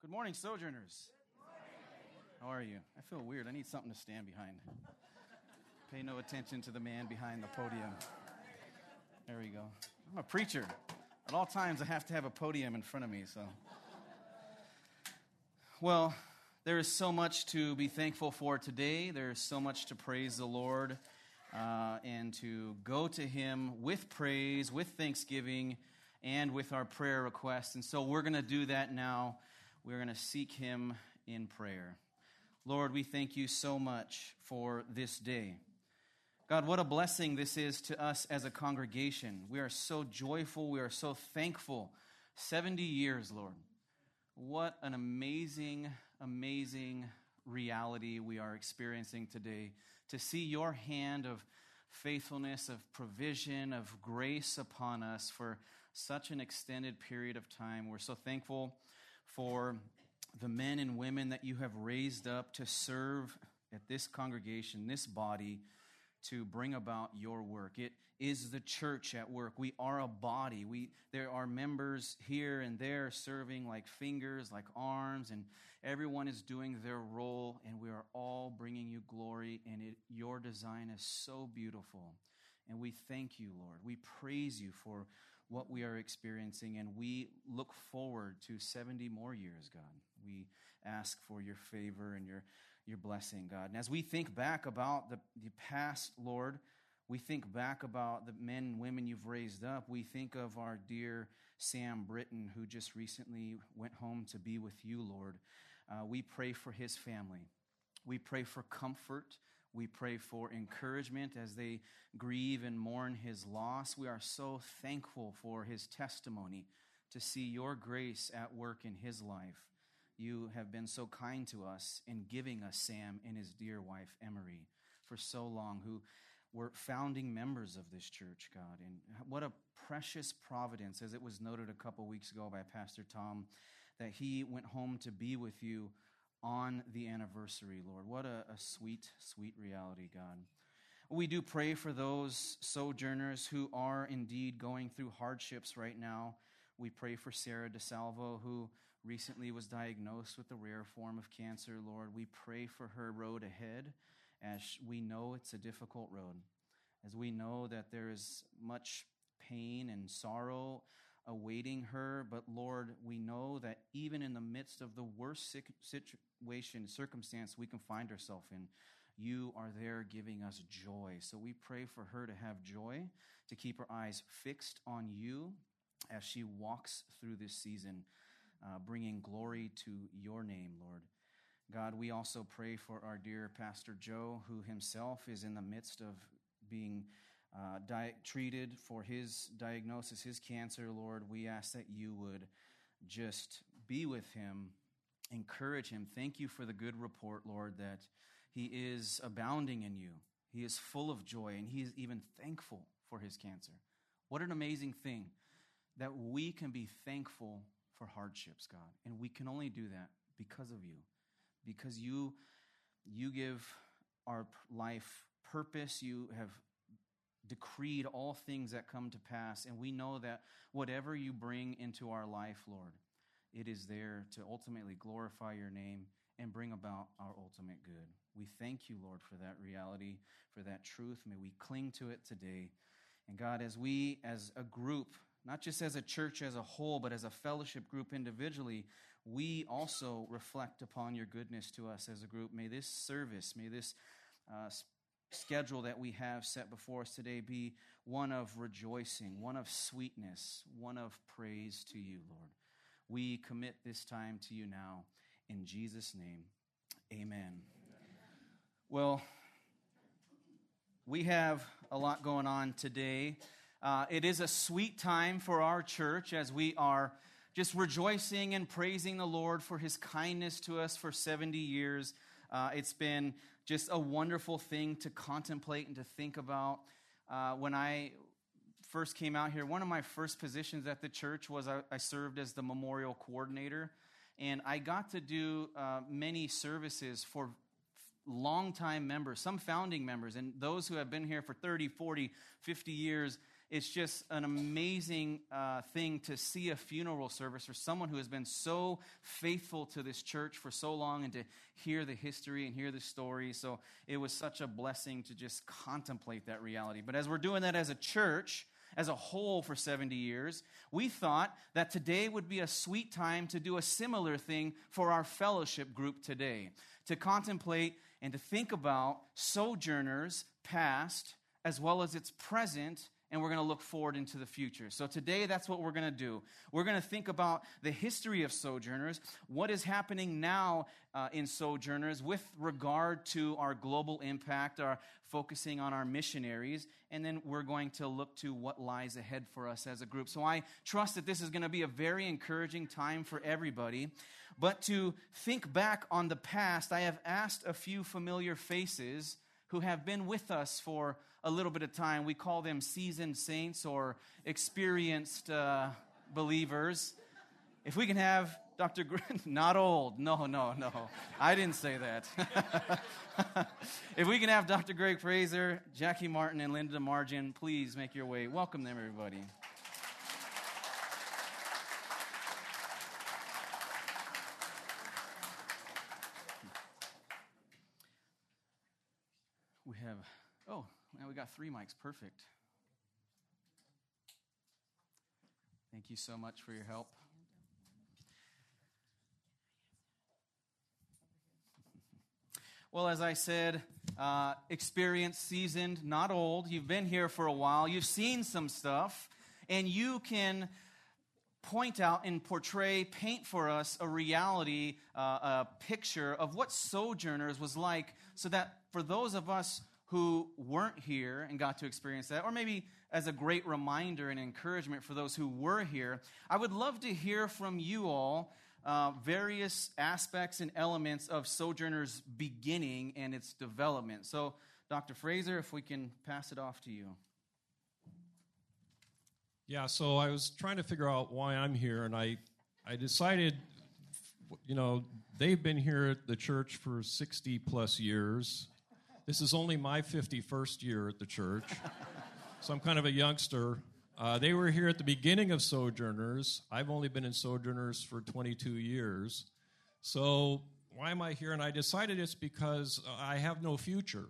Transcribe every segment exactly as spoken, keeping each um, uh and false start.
Good morning, Sojourners. Good morning. How are you? I feel weird. I need something to stand behind. Pay no attention to the man behind the podium. There we go. I'm a preacher. At all times, I have to have a podium in front of me. So, well, there is so much to be thankful for today. There is so much to praise the Lord uh, and to go to Him with praise, with thanksgiving, and with our prayer requests. And so we're going to do that now. We're going to seek Him in prayer. Lord, we thank you so much for this day. God, what a blessing this is to us as a congregation. We are so joyful. We are so thankful. seventy years, Lord. What an amazing, amazing reality we are experiencing today. To see your hand of faithfulness, of provision, of grace upon us for such an extended period of time. We're so thankful for the men and women that you have raised up to serve at this congregation, this body, to bring about your work. It is the church at work. We are a body. We there are members here and there serving like fingers, like arms, and everyone is doing their role, and we are all bringing you glory, and it, your design is so beautiful. And we thank you, Lord. We praise you for what we are experiencing, and we look forward to seventy more years, God. We ask for your favor and your, your blessing, God. And as we think back about the, the past, Lord, we think back about the men and women you've raised up. We think of our dear Sam Britton, who just recently went home to be with you, Lord. Uh, we pray for his family. We pray for comfort. We pray for encouragement as they grieve and mourn his loss. We are so thankful for his testimony, to see your grace at work in his life. You have been so kind to us in giving us Sam and his dear wife, Emery, for so long, who were founding members of this church, God. And what a precious providence, as it was noted a couple weeks ago by Pastor Tom, that he went home to be with you on the anniversary, Lord. What a, a sweet, sweet reality, God. We do pray for those sojourners who are indeed going through hardships right now. We pray for Sarah DeSalvo, who recently was diagnosed with a rare form of cancer, Lord. We pray for her road ahead, as we know it's a difficult road, as we know that there is much pain and sorrow awaiting her. But Lord, we know that even in the midst of the worst situation, circumstance we can find ourselves in, you are there giving us joy. So we pray for her to have joy, to keep her eyes fixed on you as she walks through this season, uh, bringing glory to your name, Lord. God, we also pray for our dear Pastor Joe, who himself is in the midst of being Uh, di- treated for his diagnosis, his cancer, Lord. We ask that you would just be with him, encourage him. Thank you for the good report, Lord, that he is abounding in you. He is full of joy, and he is even thankful for his cancer. What an amazing thing that we can be thankful for hardships, God. And we can only do that because of you, because you, you give our life purpose. You have decreed all things that come to pass, and we know that whatever you bring into our life, Lord, it is there to ultimately glorify your name and bring about our ultimate good. We thank you, Lord, for that reality, for that truth. May we cling to it today. And God, as we, as a group, not just as a church as a whole, but as a fellowship group individually, we also reflect upon your goodness to us as a group. May this service, may this uh, schedule that we have set before us today be one of rejoicing, one of sweetness, one of praise to you, Lord. We commit this time to you now. In Jesus' name, amen. Amen. Well, we have a lot going on today. Uh, it is a sweet time for our church as we are just rejoicing and praising the Lord for his kindness to us for seventy years. Uh, it's been just a wonderful thing to contemplate and to think about. Uh, when I first came out here, one of my first positions at the church was I, I served as the memorial coordinator. And I got to do uh, many services for longtime members, some founding members, and those who have been here for thirty, forty, fifty years. it's just an amazing uh, thing to see a funeral service for someone who has been so faithful to this church for so long, and to hear the history and hear the story. So it was such a blessing to just contemplate that reality. But as we're doing that as a church, as a whole for seventy years, we thought that today would be a sweet time to do a similar thing for our fellowship group today, to contemplate and to think about Sojourners past as well as its present, and we're going to look forward into the future. So today, that's what we're going to do. We're going to think about the history of Sojourners, what is happening now uh, in Sojourners with regard to our global impact, our focusing on our missionaries, and then we're going to look to what lies ahead for us as a group. So I trust that this is going to be a very encouraging time for everybody. But to think back on the past, I have asked a few familiar faces who have been with us for a little bit of time. We call them seasoned saints or experienced uh, believers. If we can have Doctor Gr- not old. No, no, no. I didn't say that. If we can have Doctor Greg Fraser, Jackie Martin, and Linda Margin, please make your way. Welcome them, everybody. We have, oh, now we got three mics. Perfect. Thank you so much for your help. Well, as I said, uh, experienced, seasoned, not old. You've been here for a while. You've seen some stuff, and you can point out and portray, paint for us a reality, uh, a picture of what Sojourners was like, so that for those of us who weren't here and got to experience that, or maybe as a great reminder and encouragement for those who were here, I would love to hear from you all uh, various aspects and elements of Sojourners' beginning and its development. So, Doctor Fraser, if we can pass it off to you. Yeah, so I was trying to figure out why I'm here, and I, I decided, you know, they've been here at the church for sixty plus years. This is only my fifty-first year at the church, so I'm kind of a youngster. Uh, they were here at the beginning of Sojourners. I've only been in Sojourners for twenty-two years. So why am I here? And I decided it's because I have no future.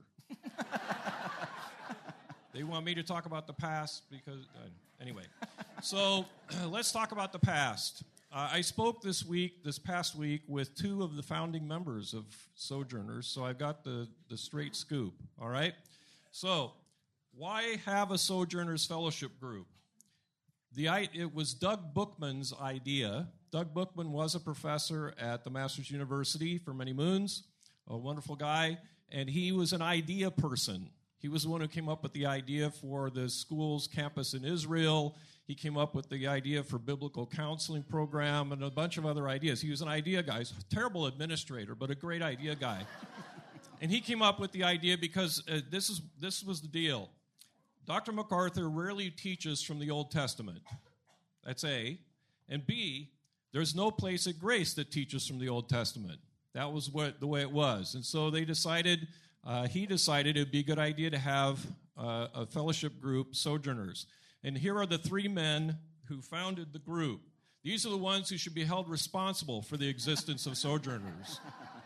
They want me to talk about the past because, uh, anyway. So let's talk about the past. Uh, I spoke this week, this past week, with two of the founding members of Sojourners, so I've got the, the straight scoop, all right? So why have a Sojourners fellowship group? The It was Doug Bookman's idea. Doug Bookman was a professor at the Masters University for many moons, a wonderful guy, and he was an idea person. He was the one who came up with the idea for the school's campus in Israel. He came up with the idea for biblical counseling program and a bunch of other ideas. He was an idea guy. He's a terrible administrator, but a great idea guy. And he came up with the idea because uh, this is this was the deal. Doctor MacArthur rarely teaches from the Old Testament. That's A. And B, there's no place at Grace that teaches from the Old Testament. That was what the way it was. And so they decided... Uh, he decided it would be a good idea to have uh, a fellowship group, Sojourners. And here are the three men who founded the group. These are the ones who should be held responsible for the existence of Sojourners.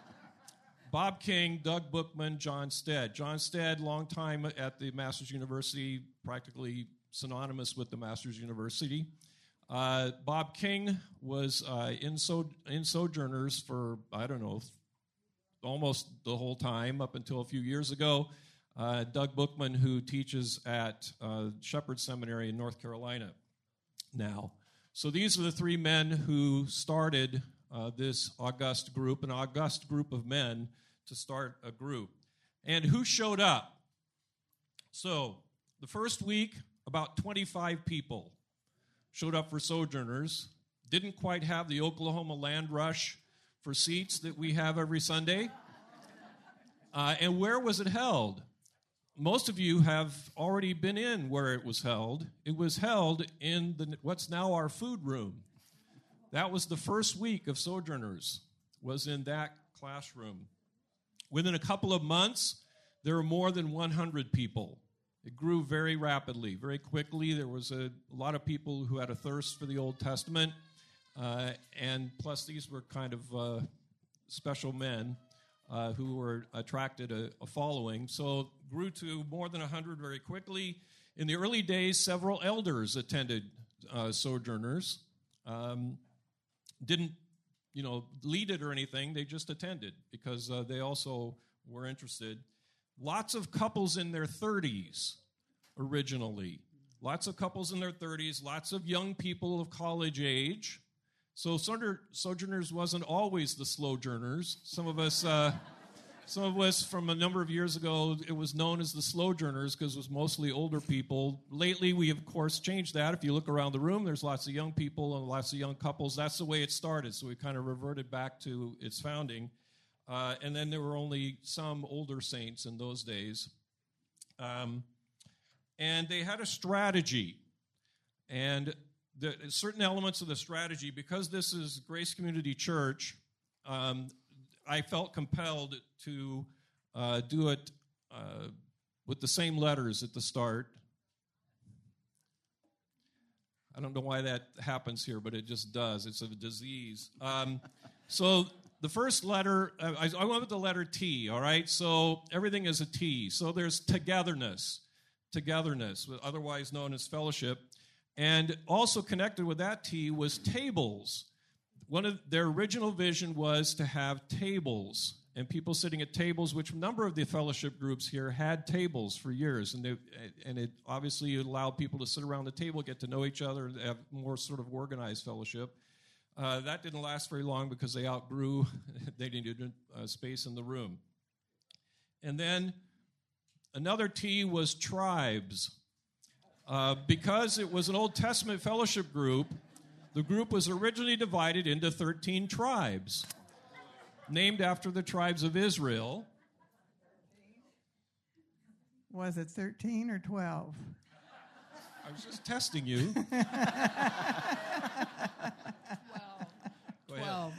Bob King, Doug Bookman, John Stead. John Stead, long time at the Masters University, practically synonymous with the Masters University. Uh, Bob King was uh, in, so- in Sojourners for, I don't know, almost the whole time up until a few years ago. Uh, Doug Bookman, who teaches at uh, Shepherd Seminary in North Carolina now. So these are the three men who started uh, this august group, an august group of men to start a group. And who showed up? So the first week, about twenty-five people showed up for Sojourners. Didn't quite have the Oklahoma land rush for seats that we have every Sunday. Uh, and where was it held? Most of you have already been in where it was held. It was held in the, what's now our food room. That was the first week of Sojourners, was in that classroom. Within a couple of months, there were more than one hundred people It grew very rapidly, very quickly. There was a, a lot of people who had a thirst for the Old Testament, uh, and plus these were kind of uh, special men uh, who were attracted a, a following. So it grew to more than one hundred very quickly. In the early days, several elders attended uh, Sojourners. Um, didn't, you know, lead it or anything. They just attended because uh, they also were interested. Lots of couples in their thirties originally. Lots of couples in their thirties, lots of young people of college age. So Sojourners wasn't always the Slowjourners. Some of us, uh, some of us from a number of years ago, it was known as the Slowjourners because it was mostly older people. Lately, we of course changed that. If you look around the room, there's lots of young people and lots of young couples. That's the way it started. So we kind of reverted back to its founding. Uh, and then there were only some older saints in those days. Um, and they had a strategy. And the, certain elements of the strategy, because this is Grace Community Church, um, I felt compelled to uh, do it uh, with the same letters at the start. I don't know why that happens here, but it just does. It's a disease. Um, so... The first letter, I, I went with the letter T, all right? So everything is a T. So there's togetherness, togetherness, otherwise known as fellowship. And also connected with that T was tables. One of their original vision was to have tables and people sitting at tables, which a number of the fellowship groups here had tables for years. And, they, and it obviously allowed people to sit around the table, get to know each other, and have more sort of organized fellowship. Uh, that didn't last very long because they outgrew, they needed uh, space in the room. And then another T was tribes. Uh, because it was an Old Testament fellowship group, the group was originally divided into thirteen tribes, named after the tribes of Israel. Was it thirteen or twelve? I was just testing you. twelve.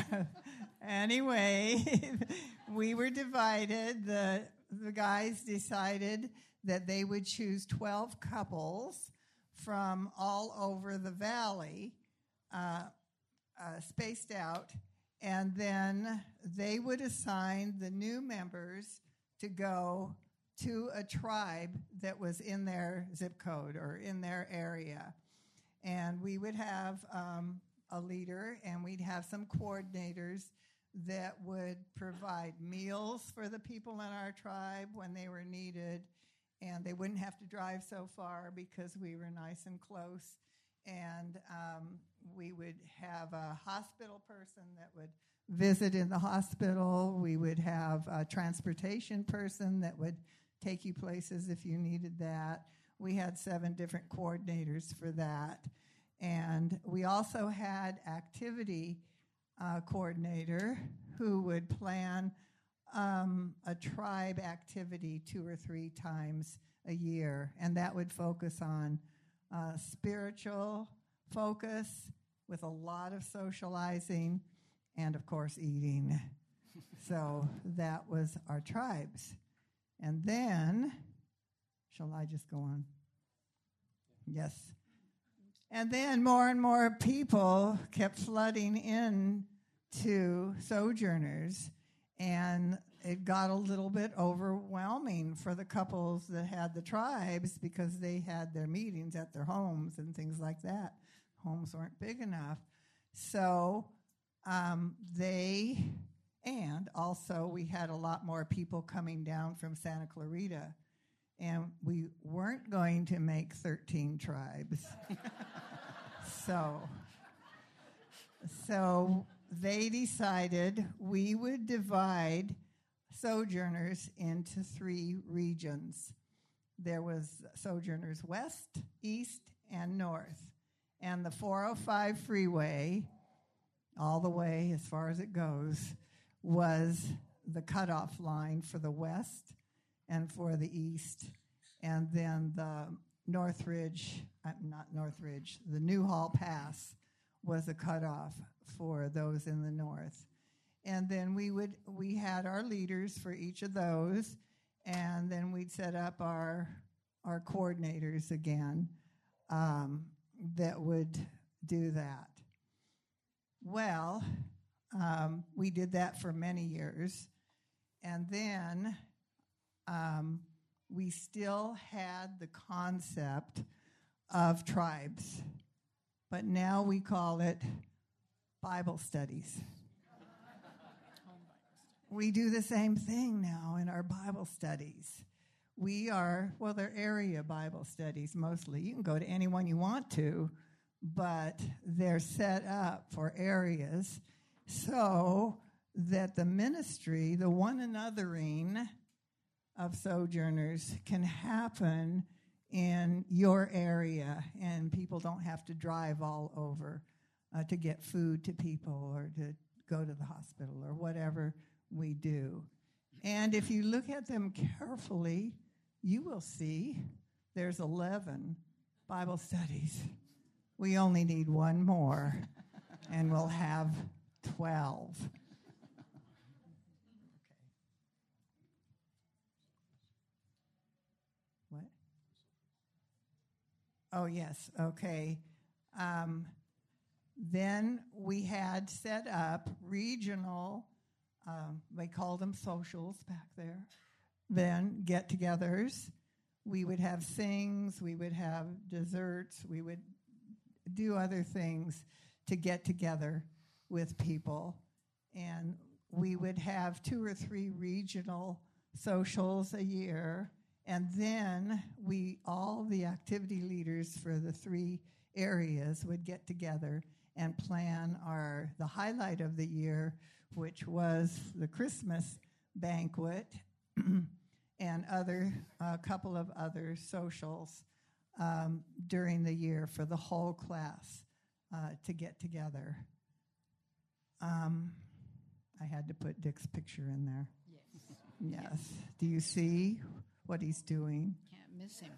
Anyway, we were divided. The, the guys decided that they would choose twelve couples from all over the valley, uh, uh, spaced out, and then they would assign the new members to go to a tribe that was in their zip code or in their area. And we would have um, a leader, and we'd have some coordinators that would provide meals for the people in our tribe when they were needed, and they wouldn't have to drive so far because we were nice and close. And um, we would have a hospital person that would visit in the hospital. We would have a transportation person that would take you places if you needed that. We had seven different coordinators for that. And we also had activity uh, coordinator who would plan um, a tribe activity two or three times a year. And that would focus on uh, spiritual focus with a lot of socializing and, of course, eating. So that was our tribes. And then, shall I just go on? Yes. And then more and more people kept flooding in to Sojourners, and it got a little bit overwhelming for the couples that had the tribes because they had their meetings at their homes and things like that. Homes weren't big enough. So um, they, and also we had a lot more people coming down from Santa Clarita, and we weren't going to make thirteen tribes. so, so they decided we would divide Sojourners into three regions. There was Sojourners West, East, and North. And the four oh five freeway, all the way as far as it goes, was the cutoff line for the West and for the East. And then the Northridge, uh, not Northridge, the Newhall Pass was a cutoff for those in the North. And then we would we had our leaders for each of those, and then we'd set up our our coordinators again um, that would do that. Well, um, we did that for many years, and then um, we still had the concept of tribes, but now we call it Bible studies. We do the same thing now in our Bible studies. We are, well, they're area Bible studies mostly. You can go to any one you want to, but they're set up for areas so that the ministry, the one anothering of sojourners can happen in your area, and people don't have to drive all over uh, to get food to people or to go to the hospital or whatever we do. And if you look at them carefully, you will see there's eleven Bible studies. We only need one more, and we'll have twelve. What? Oh, yes, okay. Um, then we had set up regional, um, they called them socials back there, then get-togethers. We would have things, we would have desserts, we would do other things to get together with people. And we would have two or three regional socials a year. And then we, all the activity leaders for the three areas would get together and plan our, the highlight of the year, which was the Christmas banquet and other, a couple of other socials um, during the year for the whole class uh, to get together. Um, I had to put Dick's picture in there. Yes. Yes. Do you see what he's doing? Can't miss him.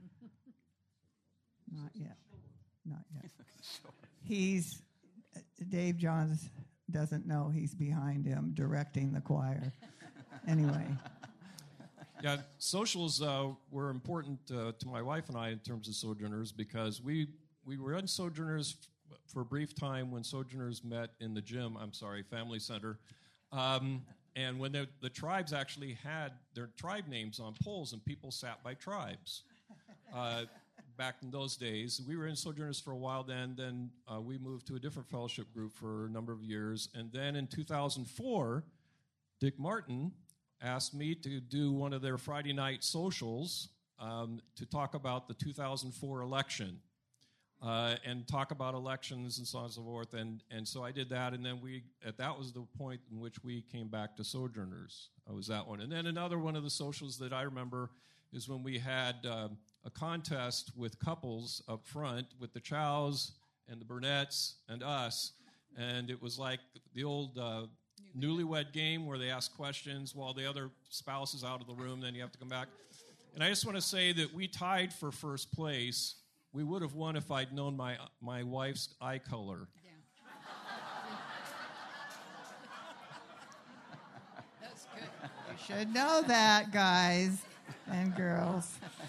Not yet. Not yet. He's, uh, Dave Johns doesn't know he's behind him directing the choir. Anyway. Yeah, socials uh, were important uh, to my wife and I in terms of Sojourners because we, we were in Sojourners f- for a brief time when Sojourners met in the gym, I'm sorry, Family Center. Um, and when the, the tribes actually had their tribe names on poles and people sat by tribes. Uh, back in those days, we were in Sojourners for a while then. Then uh, we moved to a different fellowship group for a number of years. And then in two thousand four, Dick Martin asked me to do one of their Friday night socials um, to talk about the two thousand four election uh, and talk about elections and so on and so forth. And, and so I did that, and then we, at that was the point in which we came back to Sojourners. I was that one. And then another one of the socials that I remember is when we had uh, a contest with couples up front with the Chows and the Burnett's and us, and it was like the old uh, newlywed game where they ask questions while the other spouse is out of the room, then you have to come back. And I just want to say that we tied for first place. We would have won if I'd known my my wife's eye color. Yeah. That's good. You should know that, guys and girls.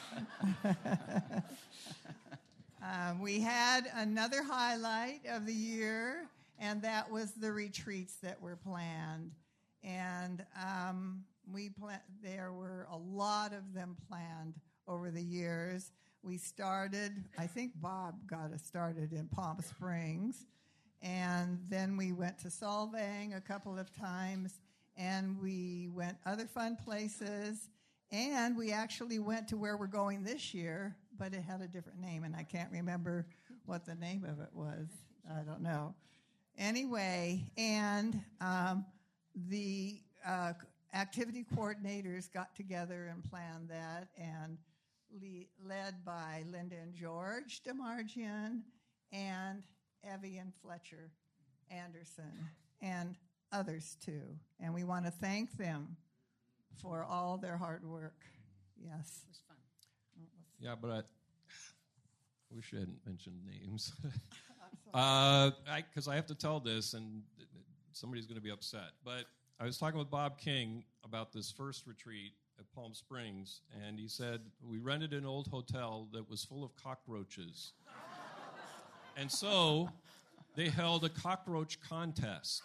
um, we had another highlight of the year, and that was the retreats that were planned. And um, we pla- there were a lot of them planned over the years. We started, I think Bob got us started in Palm Springs, and then we went to Solvang a couple of times, and we went other fun places, and we actually went to where we're going this year, but it had a different name, and I can't remember what the name of it was. I don't know. Anyway, and um, the uh, activity coordinators got together and planned that, and le- led by Linda and George DeMargian and Evie and Fletcher Anderson and others too. And we want to thank them for all their hard work. Yes. It was fun. Yeah, but I, I wish I hadn't mentioned names. uh, Because I, I have to tell this, and somebody's going to be upset. But I was talking with Bob King about this first retreat at Palm Springs, and he said, we rented an old hotel that was full of cockroaches. And so they held a cockroach contest.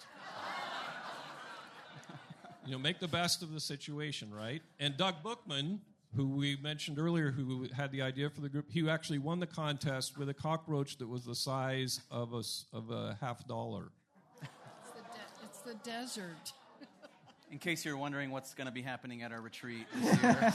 You know, make the best of the situation, right? And Doug Bookman, who we mentioned earlier, who had the idea for the group, he actually won the contest with a cockroach that was the size of a, of a half dollar. It's the, de- it's the desert. In case you're wondering what's going to be happening at our retreat this year.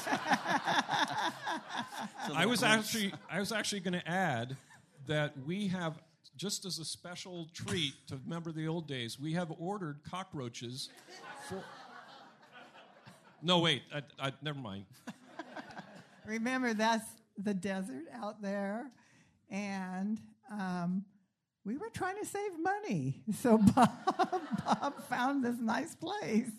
So I was glimpse. actually I was actually going to add that we have, just as a special treat to remember the old days, we have ordered cockroaches for... No, wait, I, I, never mind. Remember, that's the desert out there, and um, we were trying to save money, so Bob, Bob found this nice place.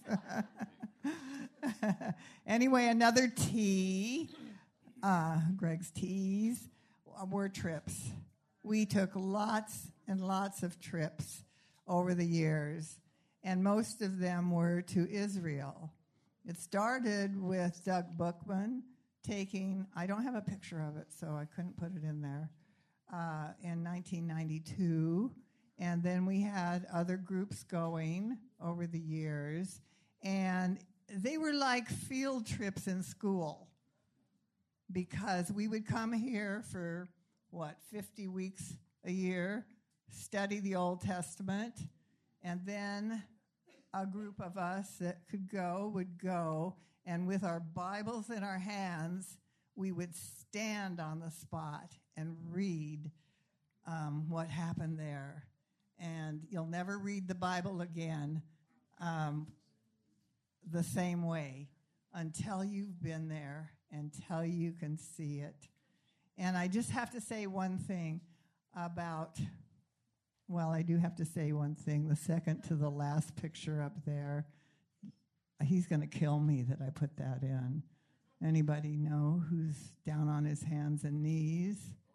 Anyway, another T, uh, Greg's T's, were trips. We took lots and lots of trips over the years, and most of them were to Israel. It started with Doug Bookman taking, I don't have a picture of it, so I couldn't put it in there, uh, in nineteen ninety-two. And then we had other groups going over the years. And they were like field trips in school, because we would come here for, what, fifty weeks a year, study the Old Testament, and then a group of us that could go would go, and with our Bibles in our hands, we would stand on the spot and read um, what happened there. And you'll never read the Bible again um, the same way until you've been there, until you can see it. And I just have to say one thing about... Well, I do have to say one thing. The second to the last picture up there, he's going to kill me that I put that in. Anybody know who's down on his hands and knees?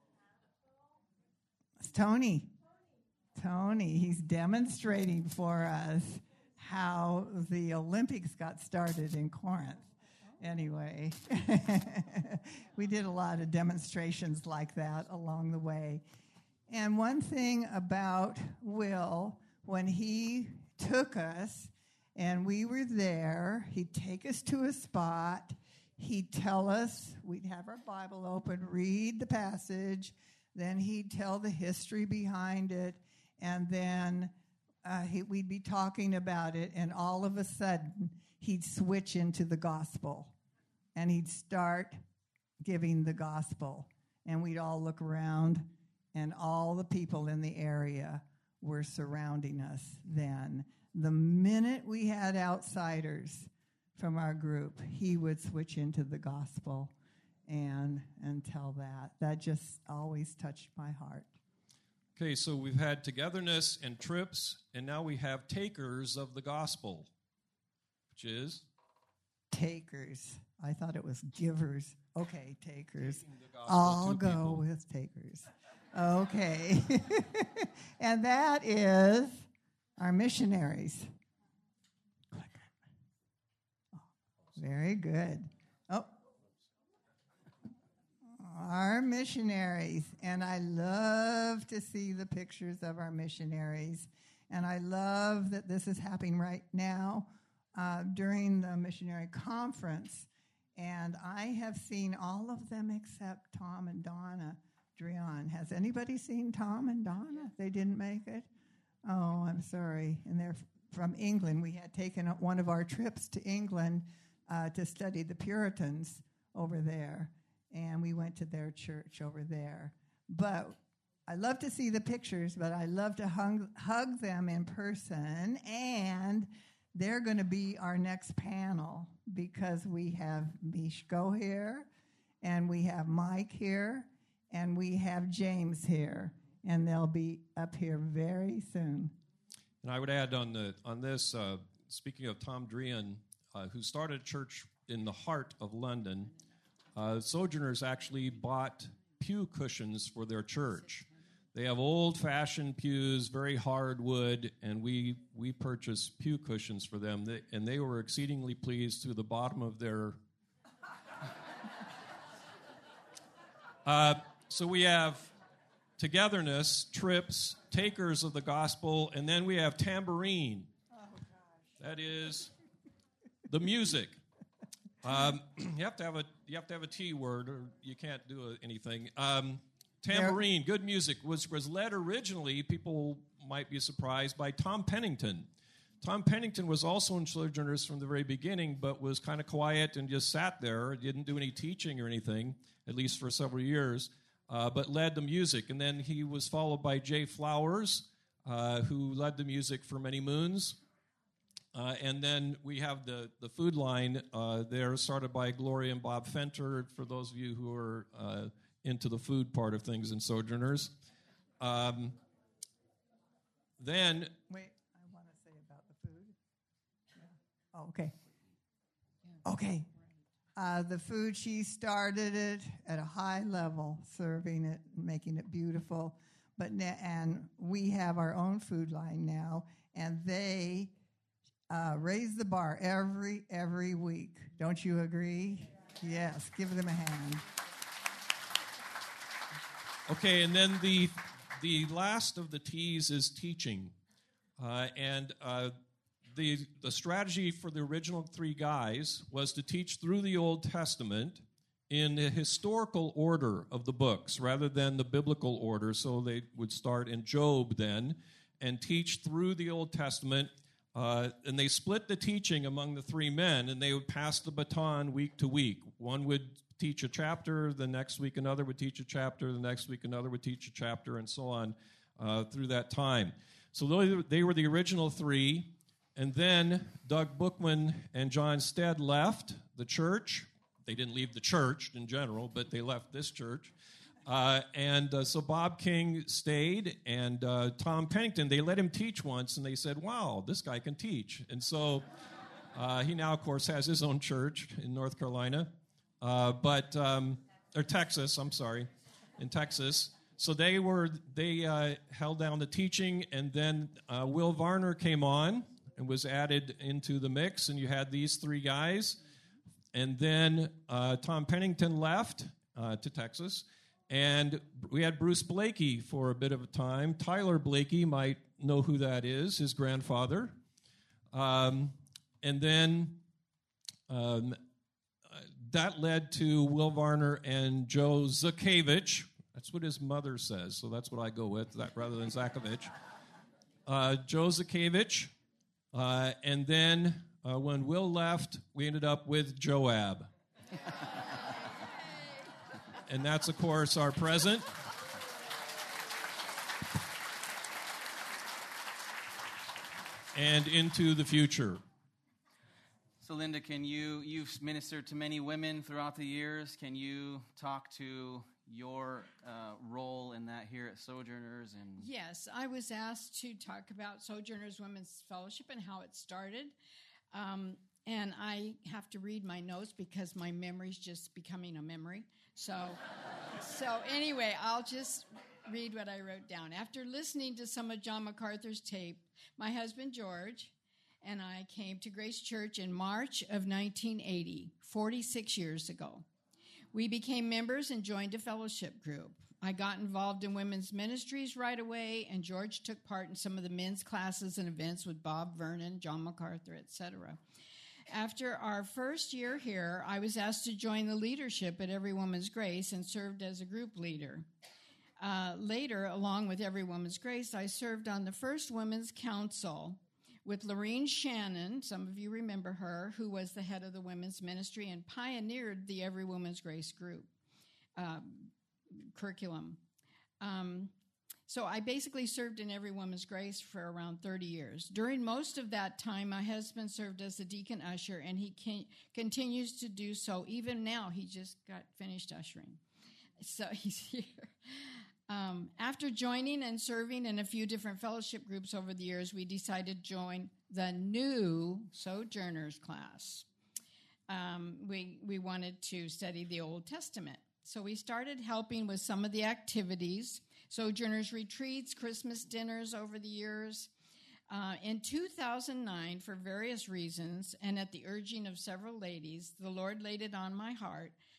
It's Tony. Tony. He's demonstrating for us how the Olympics got started in Corinth. Anyway, we did a lot of demonstrations like that along the way. And one thing about Will, when he took us and we were there, he'd take us to a spot, he'd tell us, we'd have our Bible open, read the passage, then he'd tell the history behind it, and then uh, he, we'd be talking about it, and all of a sudden, he'd switch into the gospel, and he'd start giving the gospel, and we'd all look around, and all the people in the area were surrounding us then. The minute we had outsiders from our group, he would switch into the gospel and and tell that. That just always touched my heart. Okay, so we've had togetherness and trips, and now we have takers of the gospel, which is? Takers. I thought it was givers. Okay, takers. I'll go people. with takers. Okay. And that is our missionaries. Click it. Oh, very good. Oh. Our missionaries. And I love to see the pictures of our missionaries. And I love that this is happening right now uh, during the missionary conference. And I have seen all of them except Tom and Donna Drian. Has anybody seen Tom and Donna? They didn't make it? Oh, I'm sorry. And they're f- from England. We had taken one of our trips to England uh, to study the Puritans over there. And we went to their church over there. But I love to see the pictures, but I love to hug, hug them in person. And they're going to be our next panel because we have Mishko here, and we have Mike here, and we have James here, and they'll be up here very soon. And I would add on the on this, uh, speaking of Tom Drian, uh, who started a church in the heart of London, uh, Sojourners actually bought pew cushions for their church. They have old-fashioned pews, very hard wood, and we we purchased pew cushions for them, they, and they were exceedingly pleased to the bottom of their Uh, so we have togetherness, trips, takers of the gospel, and then we have tambourine. Oh, gosh. That is the music. Um, you have to have a you have to have a T word, or you can't do a, anything. Um, tambourine, good music, was was led originally. People might be surprised by Tom Pennington. Tom Pennington was also in Sojourners from the very beginning, but was kind of quiet and just sat there. Didn't do any teaching or anything, at least for several years, uh, but led the music. And then he was followed by Jay Flowers, uh, who led the music for many moons. Uh, and then we have the, the food line uh, there, started by Gloria and Bob Fenter, for those of you who are uh, into the food part of things in Sojourners. Um, then... Wait, I want to say about the food. Yeah. Oh, okay. Okay. Uh, the food, she started it at a high level, serving it, making it beautiful. But na- and we have our own food line now, and they... Uh, raise the bar every every week. Don't you agree? Yes, give them a hand. Okay, and then the the last of the T's is teaching, uh, and uh, the the strategy for the original three guys was to teach through the Old Testament in the historical order of the books rather than the biblical order. So they would start in Job then and teach through the Old Testament. Uh, and they split the teaching among the three men, and they would pass the baton week to week. One would teach a chapter, the next week another would teach a chapter, the next week another would teach a chapter, and so on uh, through that time. So they were the original three, and then Doug Bookman and John Stead left the church. They didn't leave the church in general, but they left this church. Uh, and uh, so Bob King stayed, and uh, Tom Pennington, they let him teach once, and they said, wow, this guy can teach. And so uh, he now, of course, has his own church in North Carolina, uh, but um, or Texas, I'm sorry, in Texas. So they were they uh, held down the teaching, and then uh, Will Varner came on and was added into the mix, and you had these three guys. And then uh, Tom Pennington left uh, to Texas. And we had Bruce Blakey for a bit of a time. Tyler Blakey might know who that is, his grandfather. Um, and then um, that led to Will Varner and Joe Zakevich. That's what his mother says, so that's what I go with, that rather than Zakovich. Uh, Joe Zakevich. Uh, and then uh, when Will left, we ended up with Joab. And that's, of course, our present. And into the future. So, Linda, can you, you've ministered to many women throughout the years. Can you talk to your uh, role in that here at Sojourners? And Yes, I was asked to talk about Sojourners Women's Fellowship and how it started. Um, and I have to read my notes because my memory's just becoming a memory. So, so anyway, I'll just read what I wrote down. After listening to some of John MacArthur's tape, my husband George and I came to Grace Church in March of nineteen eighty, forty-six years ago. We became members and joined a fellowship group. I got involved in women's ministries right away, and George took part in some of the men's classes and events with Bob Vernon, John MacArthur, et cetera. After our first year here, I was asked to join the leadership at Every Woman's Grace and served as a group leader. Uh, later, along with Every Woman's Grace, I served on the First Women's Council with Lorene Shannon, some of you remember her, who was the head of the women's ministry and pioneered the Every Woman's Grace group uh, curriculum. Um, So I basically served in Every Woman's Grace for around thirty years. During most of that time, my husband served as a deacon usher, and he can, continues to do so. Even now, he just got finished ushering. So he's here. Um, after joining and serving in a few different fellowship groups over the years, we decided to join the new Sojourners class. Um, we, we wanted to study the Old Testament. So we started helping with some of the activities, Sojourners retreats, Christmas dinners over the years. Uh, in two thousand nine, for various reasons, and at the urging of several ladies, the Lord laid it on my heart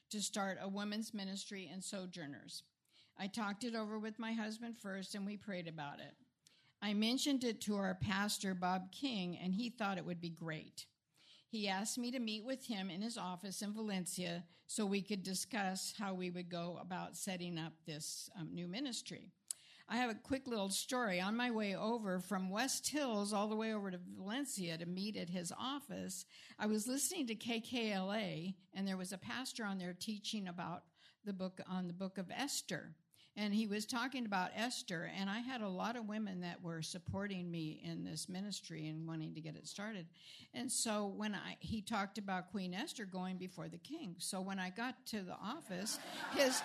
to start a women's ministry in Sojourners. I talked it over with my husband first, and we prayed about it. I mentioned it to our pastor, Bob King, and he thought it would be great. He asked me to meet with him in his office in Valencia so we could discuss how we would go about setting up this um, new ministry. I have a quick little story. On my way over from West Hills all the way over to Valencia to meet at his office, I was listening to K K L A, and there was a pastor on there teaching about the book on the book of Esther. And he was talking about Esther, and I had a lot of women that were supporting me in this ministry and wanting to get it started. And so when I he talked about Queen Esther going before the king. So when I got to the office, his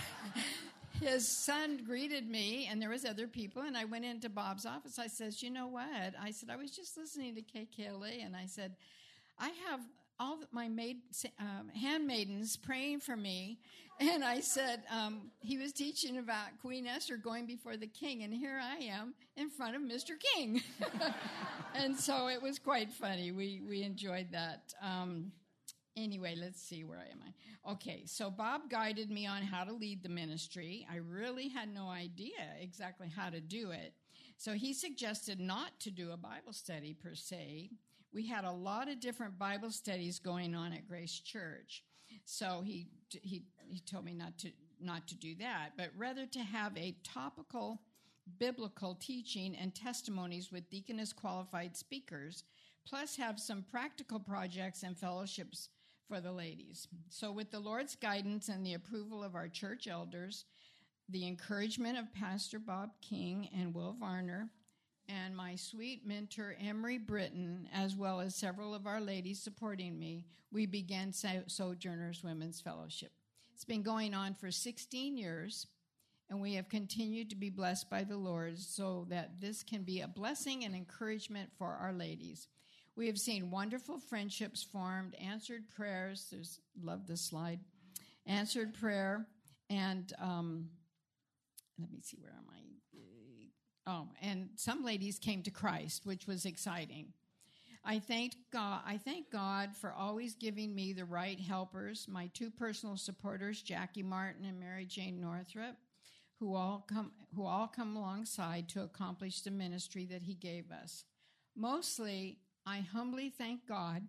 his son greeted me, and there was other people, and I went into Bob's office. I says, you know what? I said, I was just listening to K K L A, and I said, I have all my maid, um, handmaidens praying for me. And I said, um, he was teaching about Queen Esther going before the king, and here I am in front of Mister King. And so it was quite funny. We we enjoyed that. Um, anyway, let's see, where am I? Okay, so Bob guided me on how to lead the ministry. I really had no idea exactly how to do it. So he suggested not to do a Bible study per se. We had a lot of different Bible studies going on at Grace Church. So he he he told me not to not to do that, but rather to have a topical biblical teaching and testimonies with deaconess qualified speakers, plus have some practical projects and fellowships for the ladies. So with the Lord's guidance and the approval of our church elders, the encouragement of Pastor Bob King and Will Varner, and my sweet mentor, Emery Britton, as well as several of our ladies supporting me, we began so- Sojourners Women's Fellowship. It's been going on for sixteen years, and we have continued to be blessed by the Lord so that this can be a blessing and encouragement for our ladies. We have seen wonderful friendships formed, answered prayers. There's, love this slide. Answered prayer, and um, let me see, where am I? Oh, and some ladies came to Christ, which was exciting. I thank God, I thank God for always giving me the right helpers, my two personal supporters, Jackie Martin and Mary Jane Northrup, who all come who all come alongside to accomplish the ministry that he gave us. Mostly, I humbly thank God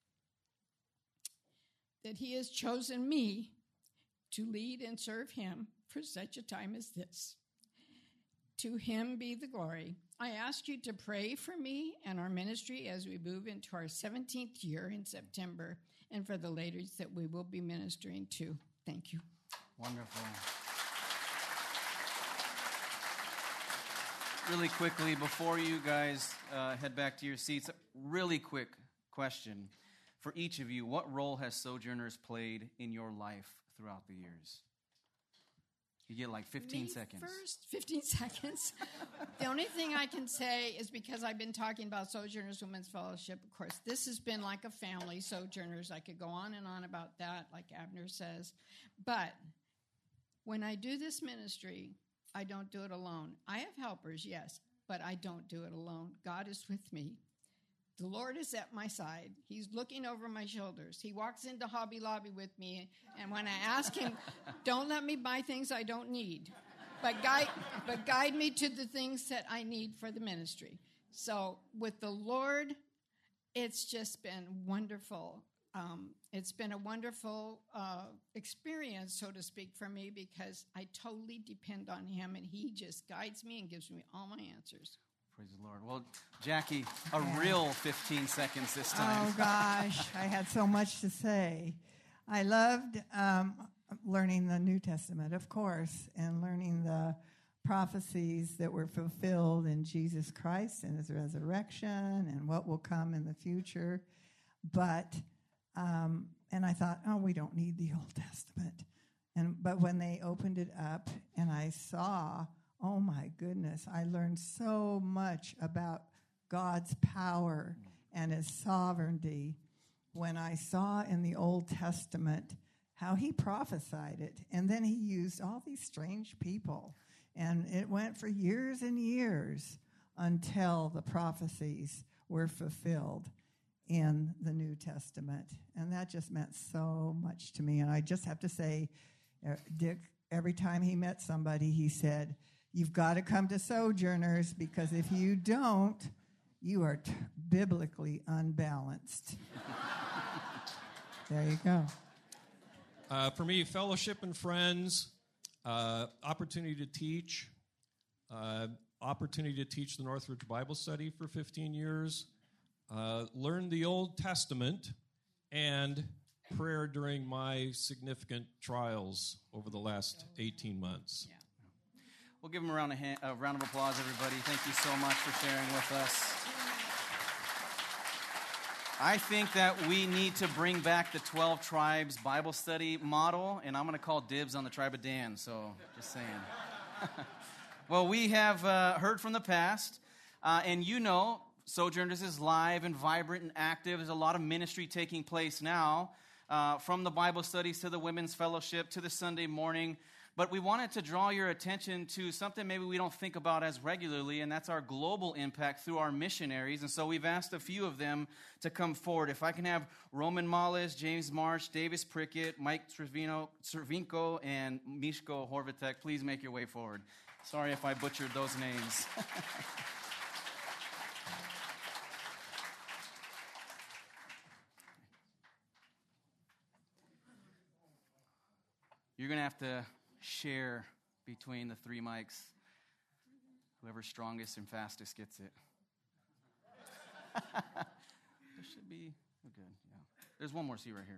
that he has chosen me to lead and serve him for such a time as this. To him be the glory. I ask you to pray for me and our ministry as we move into our seventeenth year in September, and for the ladies that we will be ministering to. Thank you. Wonderful. Really quickly, before you guys uh, head back to your seats, really quick question for each of you. What role has Sojourners played in your life throughout the years? You get like fifteen Me seconds. First, fifteen seconds. The only thing I can say is, because I've been talking about Sojourners Women's Fellowship, of course, this has been like a family, Sojourners. I could go on and on about that, like Abner says. But when I do this ministry, I don't do it alone. I have helpers, yes, but I don't do it alone. God is with me. The Lord is at my side. He's looking over my shoulders. He walks into Hobby Lobby with me, and when I ask him, don't let me buy things I don't need, but guide, but guide me to the things that I need for the ministry. So with the Lord, it's just been wonderful. Um, it's been a wonderful uh, experience, so to speak, for me, because I totally depend on him, and he just guides me and gives me all my answers. Praise the Lord. Well, Jackie, a yeah. real fifteen seconds this time. Oh, gosh. I had so much to say. I loved um, learning the New Testament, of course, and learning the prophecies that were fulfilled in Jesus Christ and his resurrection and what will come in the future. But, um, and I thought, oh, we don't need the Old Testament. And But when they opened it up and I saw, oh, my goodness, I learned so much about God's power and his sovereignty when I saw in the Old Testament how he prophesied it. And then he used all these strange people. And it went for years and years until the prophecies were fulfilled. in the New Testament. And that just meant so much to me. And I just have to say, uh, Dick, every time he met somebody, he said, you've got to come to Sojourners, because if you don't, you are t- biblically unbalanced. There you go. Uh, for me, fellowship and friends, uh, opportunity to teach, uh, opportunity to teach the Northridge Bible Study for fifteen years, uh, learned the Old Testament, and prayer during my significant trials over the last eighteen months. Yeah. We'll give them a round of, hand, a round of applause, everybody. Thank you so much for sharing with us. I think that we need to bring back the twelve Tribes Bible Study model, and I'm going to call dibs on the tribe of Dan, so just saying. Well, we have uh, heard from the past, uh, and you know Sojourners is live and vibrant and active. There's a lot of ministry taking place now, uh, from the Bible studies to the women's fellowship to the Sunday morning. But we wanted to draw your attention to something maybe we don't think about as regularly, and that's our global impact through our missionaries. And so we've asked a few of them to come forward. If I can have Roman Mallis, James Marsh, Davis Prickett, Mike Trevino, Cervinko, and Mishko Horvatek, please make your way forward. Sorry if I butchered those names. You're going to have to share between the three mics. Whoever's strongest and fastest gets it. There should be, oh good, yeah. There's one more seat right here.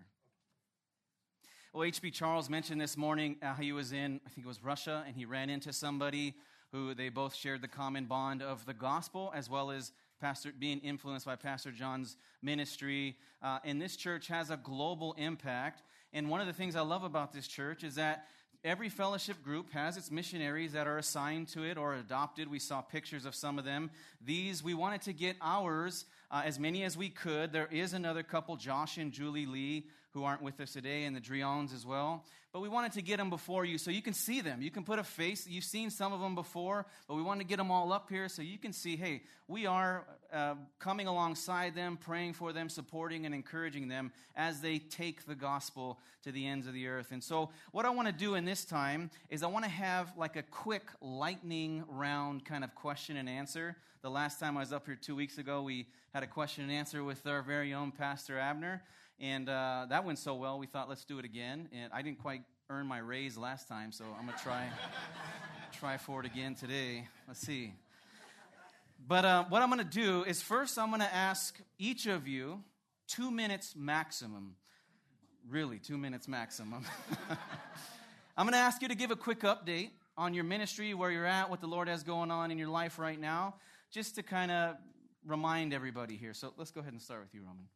Well, H B Charles mentioned this morning uh, he was in, I think it was Russia, and he ran into somebody who they both shared the common bond of the gospel, as well as Pastor being influenced by Pastor John's ministry. Uh, and this church has a global impact. And one of the things I love about this church is that every fellowship group has its missionaries that are assigned to it or adopted. We saw pictures of some of them. These, we wanted to get ours, uh, as many as we could. There is another couple, Josh and Julie Lee, who aren't with us today, and the Drions as well. But we wanted to get them before you so you can see them. You can put a face. You've seen some of them before, but we wanted to get them all up here so you can see, hey, we are uh, coming alongside them, praying for them, supporting and encouraging them as they take the gospel to the ends of the earth. And so what I want to do in this time is I want to have like a quick lightning round kind of question and answer. The last time I was up here two weeks ago, we had a question and answer with our very own Pastor Abner. And uh, that went so well, we thought, let's do it again. And I didn't quite earn my raise last time, so I'm going to try try for it again today. Let's see. But uh, what I'm going to do is first I'm going to ask each of you two minutes maximum. Really, two minutes maximum. I'm going to ask you to give a quick update on your ministry, where you're at, what the Lord has going on in your life right now, just to kind of remind everybody here. So let's go ahead and start with you, Roman.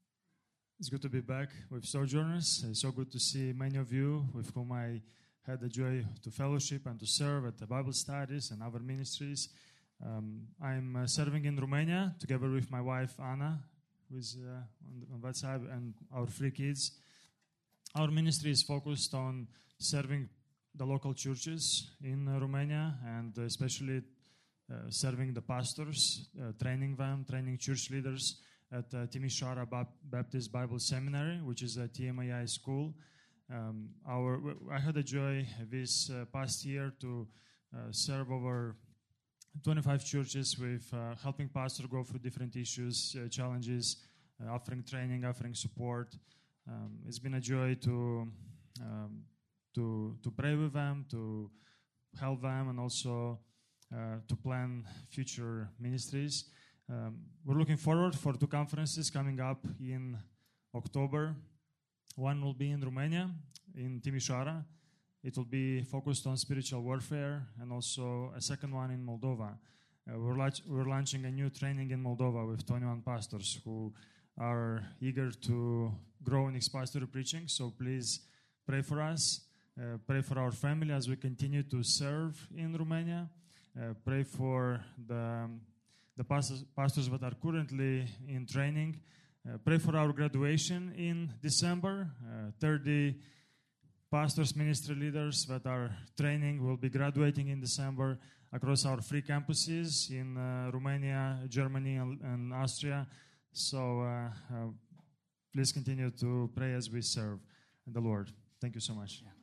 It's good to be back with Sojourners. It's so good to see many of you with whom I had the joy to fellowship and to serve at the Bible studies and other ministries. Um, I'm uh, serving in Romania together with my wife, Anna, who is uh, on, the, on that side, and our three kids. Our ministry is focused on serving the local churches in uh, Romania, and especially uh, serving the pastors, uh, training them, training church leaders at uh, Timișoara Baptist Bible Seminary, which is a T M A I school. Um, our, I had the joy this uh, past year to uh, serve over twenty-five churches with uh, helping pastors go through different issues, uh, challenges, uh, offering training, offering support. Um, it's been a joy to um, to to pray with them, to help them, and also uh, to plan future ministries. Um, we're looking forward for two conferences coming up in October. One will be in Romania, in Timișoara. It will be focused on spiritual warfare, and also a second one in Moldova. Uh, we're, la- we're launching a new training in Moldova with twenty-one pastors who are eager to grow in expository preaching. So please pray for us. Uh, pray for our family as we continue to serve in Romania. Uh, pray for the... Um, the pastors, pastors that are currently in training. Uh, pray for our graduation in December. Uh, thirty pastors, ministry leaders that are training will be graduating in December across our three campuses in uh, Romania, Germany, and, and Austria. So uh, uh, please continue to pray as we serve the Lord. Thank you so much. Yeah.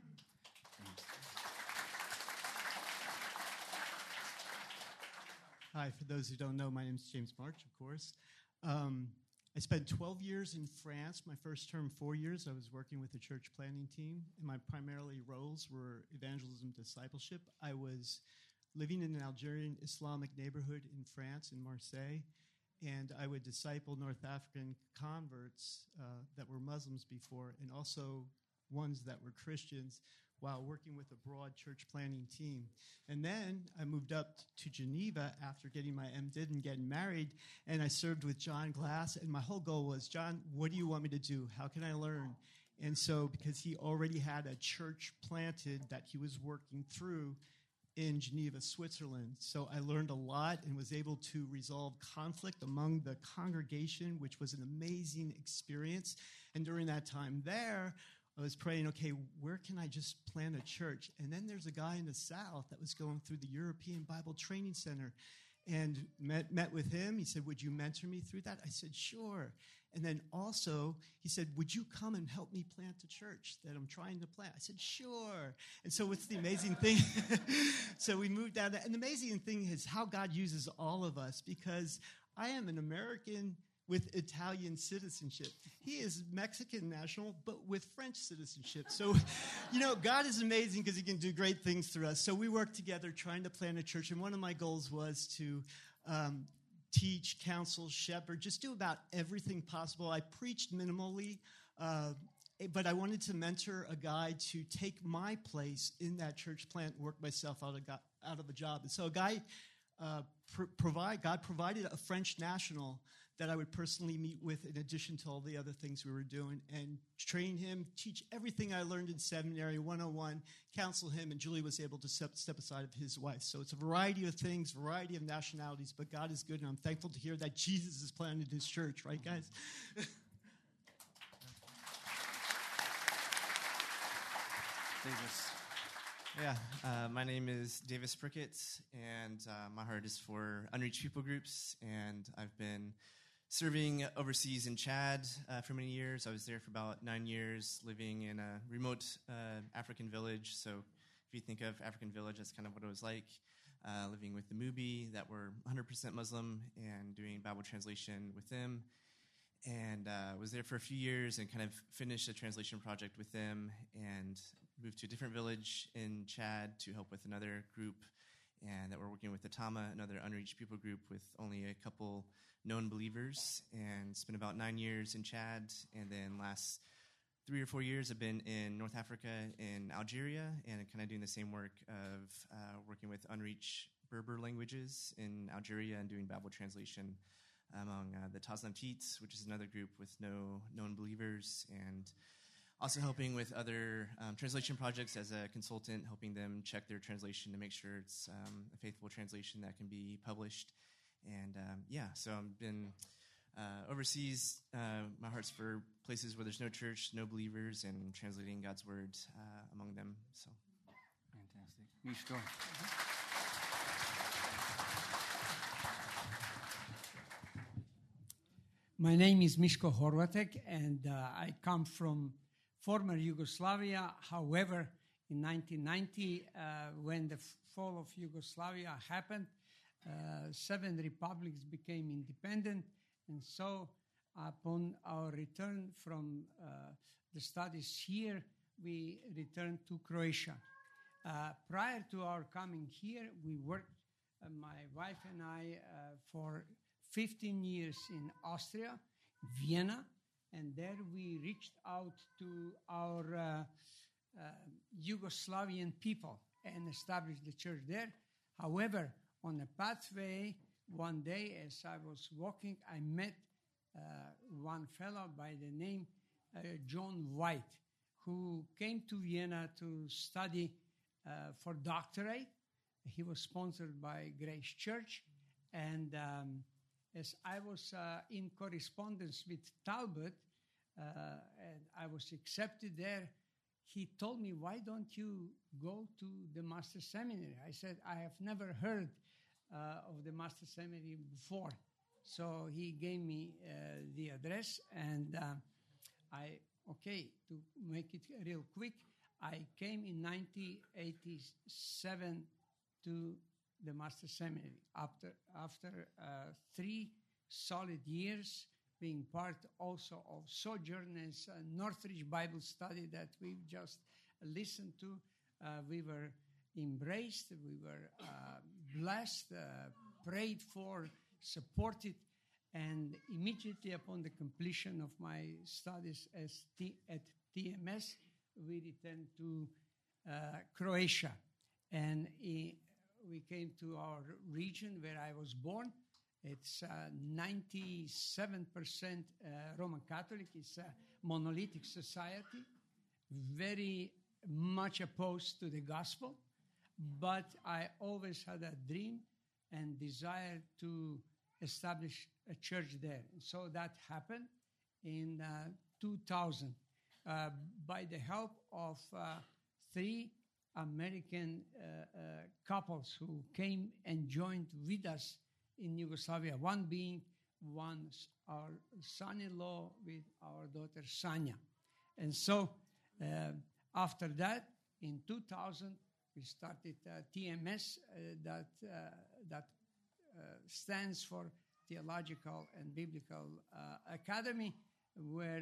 Hi, for those who don't know, my name is James March, of course. Um, I spent twelve years in France. My first term, four years, I was working with the church planning team, and my primarily roles were evangelism, discipleship. I was living in an Algerian Islamic neighborhood in France, in Marseille, and I would disciple North African converts uh, that were Muslims before, and also ones that were Christians, while working with a broad church planning team. And then I moved up to Geneva after getting my M Did and getting married, and I served with John Glass, and my whole goal was, John, what do you want me to do? How can I learn? And so, because he already had a church planted that he was working through in Geneva, Switzerland. So I learned a lot and was able to resolve conflict among the congregation, which was an amazing experience. And during that time there, I was praying, okay, where can I just plant a church? And then there's a guy in the South that was going through the European Bible Training Center, and met, met with him. He said, would you mentor me through that? I said, sure. And then also, he said, would you come and help me plant a church that I'm trying to plant? I said, sure. And so what's the amazing thing? So we moved out. And the amazing thing is how God uses all of us, because I am an American with Italian citizenship. He is Mexican national, but with French citizenship. So, you know, God is amazing because he can do great things through us. So we worked together trying to plant a church, and one of my goals was to um, teach, counsel, shepherd, just do about everything possible. I preached minimally, uh, but I wanted to mentor a guy to take my place in that church plant and work myself out of, go- out of a job. And so a guy, uh, pr- provide, God provided a French national that I would personally meet with in addition to all the other things we were doing, and train him, teach everything I learned in seminary, one oh one, counsel him, and Julie was able to step, step aside of his wife. So it's a variety of things, variety of nationalities, but God is good, and I'm thankful to hear that Jesus has planted his church, right, guys? Davis. Yeah, uh, my name is Davis Prickett, and uh, my heart is for unreached people groups, and I've been serving overseas in Chad uh, for many years. I was there for about nine years, living in a remote uh, African village. So if you think of African village, that's kind of what it was like, uh, living with the Mubi that were one hundred percent Muslim and doing Bible translation with them. And uh, was there for a few years and kind of finished a translation project with them, and moved to a different village in Chad to help with another group, and that we're working with the Tama, another unreached people group with only a couple known believers, and spent about nine years in Chad. And then last three or four years I've been in North Africa, in Algeria, and kind of doing the same work of uh, working with unreached Berber languages in Algeria and doing Bible translation among uh, the Tasnamtit, which is another group with no known believers, and also helping with other um, translation projects as a consultant, helping them check their translation to make sure it's um, a faithful translation that can be published. And um, yeah, so I've been uh, overseas. Uh, my heart's for places where there's no church, no believers, and translating God's word uh, among them. So, Fantastic. Mishko. My name is Mishko Horvatek, and uh, I come from former Yugoslavia. However, in nineteen ninety, uh, when the f- fall of Yugoslavia happened, uh, seven republics became independent, and so upon our return from uh, the studies here, we returned to Croatia. Uh, prior to our coming here, we worked, uh, my wife and I, uh, for fifteen years in Austria, Vienna, and there we reached out to our uh, uh, Yugoslavian people and established the church there. However, on the pathway, one day as I was walking, I met uh, one fellow by the name uh, John White, who came to Vienna to study uh, for doctorate. He was sponsored by Grace Church, and um, as I was uh, in correspondence with Talbot, uh, and I was accepted there, he told me, why don't you go to the Master Seminary? I said, I have never heard uh, of the Master Seminary before. So he gave me uh, the address, and uh, I, okay, to make it real quick, I came in nineteen eighty-seven to the Master Seminary after, after uh, three solid years being part also of Sojourners uh, Northridge Bible Study that we've just listened to. Uh, we were embraced, we were uh, blessed, uh, prayed for, supported, and immediately upon the completion of my studies as T- at T M S, we returned to uh, Croatia. And I, we came to our region where I was born. It's uh, ninety-seven percent uh, Roman Catholic. It's a monolithic society, very much opposed to the gospel. But I always had a dream and desire to establish a church there. And so that happened in uh, two thousand uh, by the help of uh, three American uh, uh, couples who came and joined with us in Yugoslavia, one being one our son-in-law with our daughter Sanya. And so uh, after that, in two thousand, we started uh, T M S, uh, that, uh, that uh, stands for Theological and Biblical uh, Academy, where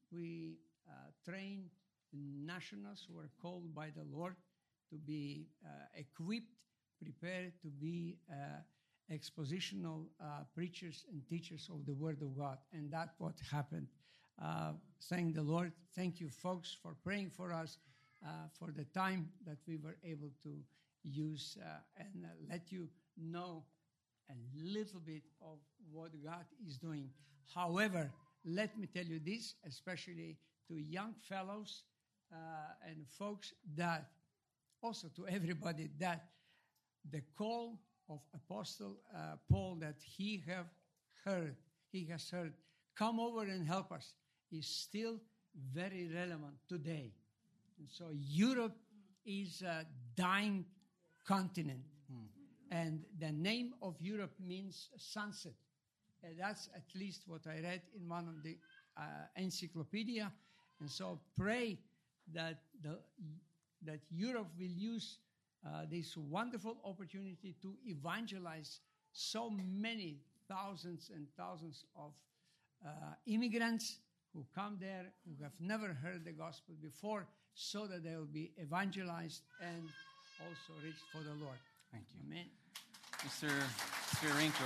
we uh, train nationals who are called by the Lord to be uh, equipped, prepared to be uh, expositional uh, preachers and teachers of the Word of God. And that's what happened. Uh, thank the Lord. Thank you, folks, for praying for us, uh, for the time that we were able to use uh, and uh, let you know a little bit of what God is doing. However, let me tell you this, especially to young fellows uh, and folks, that also to everybody, that the call of Apostle uh, Paul that he have heard, he has heard, come over and help us, is still very relevant today. And so Europe is a dying continent. Hmm. And the name of Europe means sunset. And that's at least what I read in one of the uh, encyclopedia. And so pray that the that Europe will use uh, this wonderful opportunity to evangelize so many thousands and thousands of uh, immigrants who come there, who have never heard the gospel before, so that they will be evangelized and also reached for the Lord. Thank you. Amen. Mister Spirinko.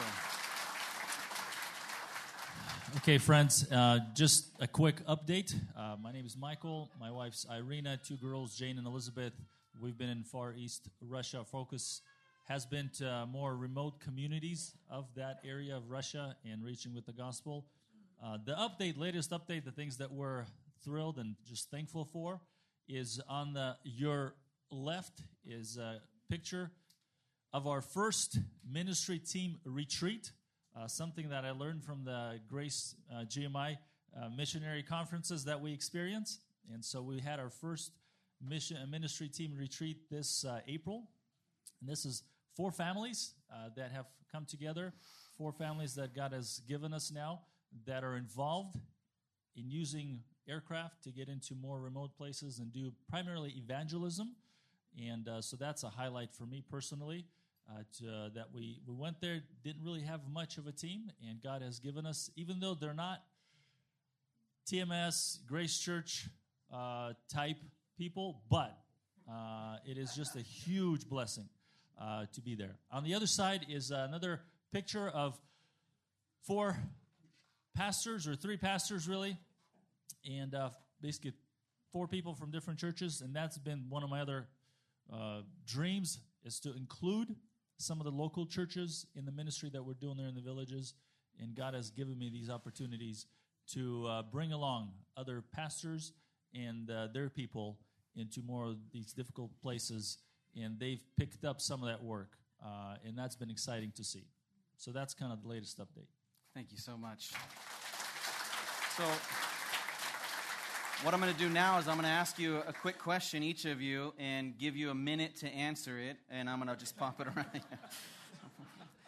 Okay, friends, uh, just a quick update. Uh, my name is Michael. My wife's Irina. Two girls, Jane and Elizabeth. We've been in Far East Russia. Focus has been to uh, more remote communities of that area of Russia and reaching with the gospel. Uh, the update, latest update, the things that we're thrilled and just thankful for is on the your left is a picture of our first ministry team retreat. Uh, something that I learned from the Grace uh, G M I uh, missionary conferences that we experience. And so we had our first mission uh, ministry team retreat this uh, April. And this is four families uh, that have come together, four families that God has given us now that are involved in using aircraft to get into more remote places and do primarily evangelism. And uh, so that's a highlight for me personally. Uh, to, uh, that we, we went there, didn't really have much of a team, and God has given us, even though they're not T M S, Grace Church uh, type people, but uh, it is just a huge blessing uh, to be there. On the other side is another picture of four pastors, or three pastors really, and uh, basically four people from different churches, and that's been one of my other uh, dreams, is to include some of the local churches in the ministry that we're doing there in the villages. And God has given me these opportunities to uh, bring along other pastors and uh, their people into more of these difficult places. And they've picked up some of that work. Uh, and that's been exciting to see. So that's kind of the latest update. Thank you so much. So what I'm going to do now is I'm going to ask you a quick question, each of you, and give you a minute to answer it, and I'm going to just pop it around.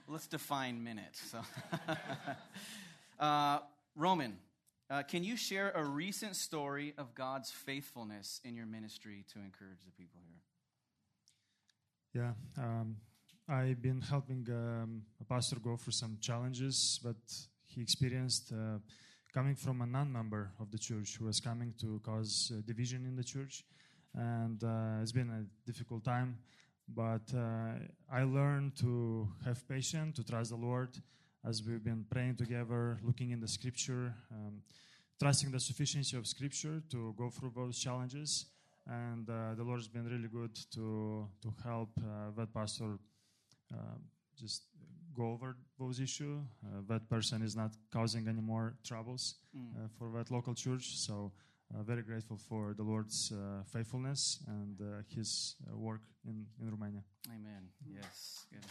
let's define minute. So, uh, Roman, uh, can you share a recent story of God's faithfulness in your ministry to encourage the people here? Yeah, um, I've been helping um, a pastor go through some challenges that he experienced uh, coming from a non-member of the church who was coming to cause uh, division in the church. And uh, it's been a difficult time, but uh, I learned to have patience, to trust the Lord as we've been praying together, looking in the Scripture, um, trusting the sufficiency of Scripture to go through those challenges. And uh, the Lord's been really good to to help uh, that pastor uh, just go over those issues. Uh, that person is not causing any more troubles mm. uh, for that local church. So uh, very grateful for the Lord's uh, faithfulness and uh, His uh, work in, in Romania. Amen. Yes. Good.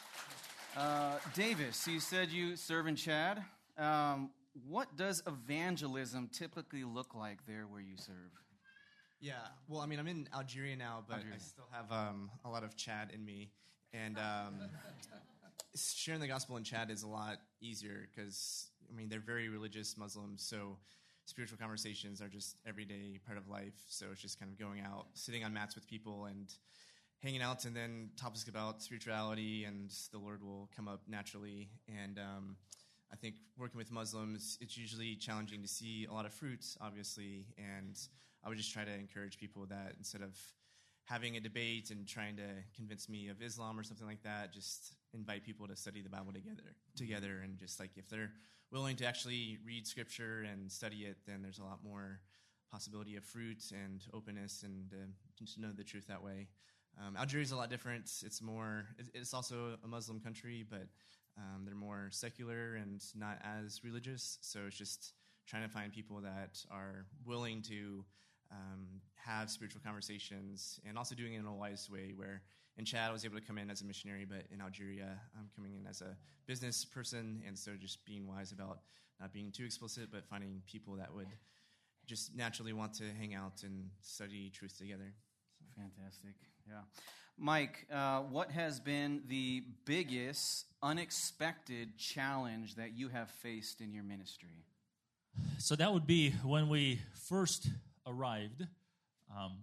Uh, Davis, you said you serve in Chad. Um, what does evangelism typically look like there where you serve? Yeah, well, I mean, I'm in Algeria now, but Algeria. I still have um, a lot of Chad in me. And um, sharing the gospel in Chad is a lot easier because, I mean, they're very religious Muslims, so spiritual conversations are just everyday part of life. So it's just kind of going out, sitting on mats with people and hanging out, and then topics about spirituality and the Lord will come up naturally. And um, I think working with Muslims, it's usually challenging to see a lot of fruit, obviously, and I would just try to encourage people that instead of having a debate and trying to convince me of Islam or something like that, just invite people to study the Bible together, together, and just like if they're willing to actually read Scripture and study it, then there's a lot more possibility of fruit and openness and uh, to know the truth that way. Um, Algeria is a lot different. It's more, it's also a Muslim country, but um, they're more secular and not as religious. So it's just trying to find people that are willing to um, have spiritual conversations and also doing it in a wise way, where in Chad I was able to come in as a missionary, but in Algeria I'm coming in as a business person, and so just being wise about not being too explicit, but finding people that would just naturally want to hang out and study truth together. Fantastic. Yeah. Mike, uh, what has been the biggest unexpected challenge that you have faced in your ministry? So that would be when we first arrived. Um,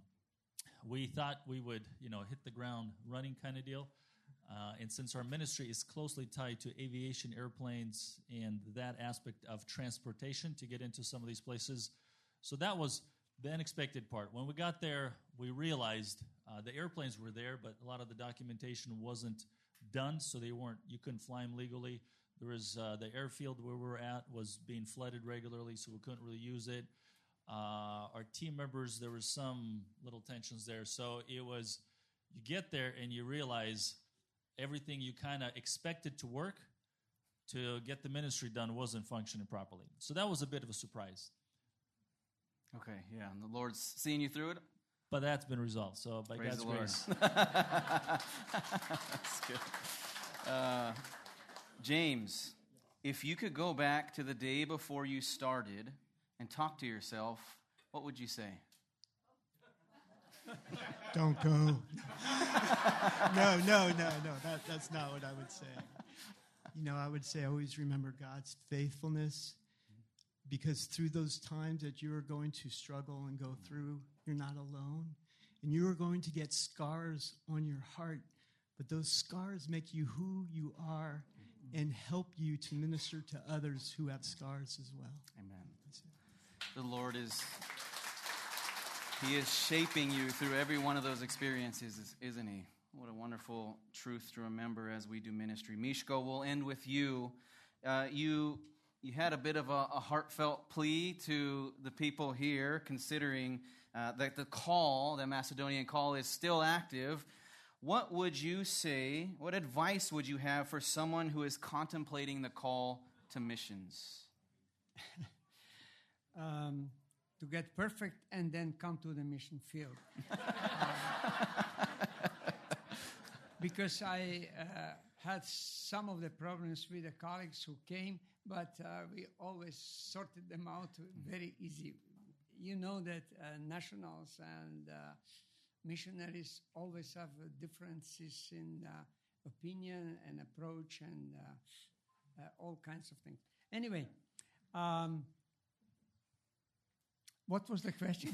we thought we would, you know, hit the ground running kind of deal. Uh, and since our ministry is closely tied to aviation, airplanes, and that aspect of transportation to get into some of these places, so that was the unexpected part. When we got there, we realized uh, the airplanes were there, but a lot of the documentation wasn't done, so they weren't. You couldn't fly them legally. There was uh, the airfield where we were at was being flooded regularly, so we couldn't really use it. Uh, our team members, there was some little tensions there. So it was, you get there and you realize everything you kind of expected to work to get the ministry done wasn't functioning properly. So that was a bit of a surprise. Okay, yeah, and the Lord's seeing you through it? But that's been resolved, so by Praise God's the Lord. grace. That's good. Uh, James, if you could go back to the day before you started and talk to yourself, what would you say? Don't go. no, no, no, no. That, that's not what I would say. You know, I would say always remember God's faithfulness, because through those times that you are going to struggle and go through, you're not alone. And you are going to get scars on your heart, but those scars make you who you are and help you to minister to others who have scars as well. Amen. The Lord is, He is shaping you through every one of those experiences, isn't He? What a wonderful truth to remember as we do ministry. Mishko, we'll end with you. Uh, you you had a bit of a, a heartfelt plea to the people here, considering uh, that the call, the Macedonian call, is still active. What would you say, what advice would you have for someone who is contemplating the call to missions? Um, to get perfect and then come to the mission field. uh, because I uh, had some of the problems with the colleagues who came, but uh, we always sorted them out very easy. You know that uh, nationals and uh, missionaries always have uh, differences in uh, opinion and approach and uh, uh, all kinds of things. Anyway, um, what was the question?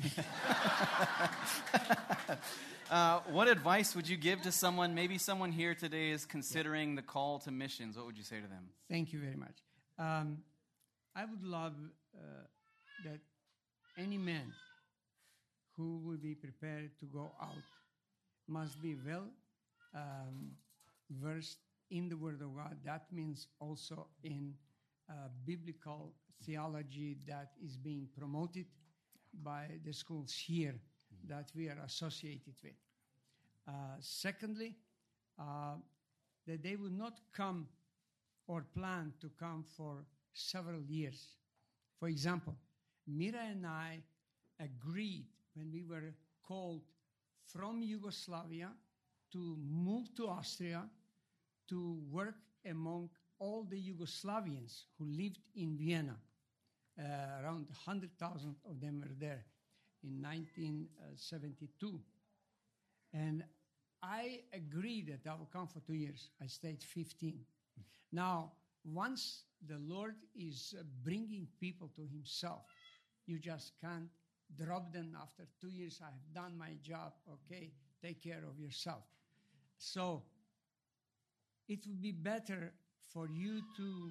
uh, what advice would you give to someone, maybe someone here today is considering yeah. the call to missions? What would you say to them? Thank you very much. Um, I would love uh, that any man who will be prepared to go out must be well um, versed in the Word of God. That means also in uh, biblical theology that is being promoted by the schools here that we are associated with. Uh, secondly, uh, that they will not come or plan to come for several years. For example, Mira and I agreed when we were called from Yugoslavia to move to Austria to work among all the Yugoslavians who lived in Vienna. Uh, around one hundred thousand of them were there in nineteen seventy-two. And I agreed that I will come for two years. I stayed fifteen. Now, once the Lord is uh, bringing people to himself, you just can't drop them after two years. I have done my job. Okay, take care of yourself. So it would be better for you to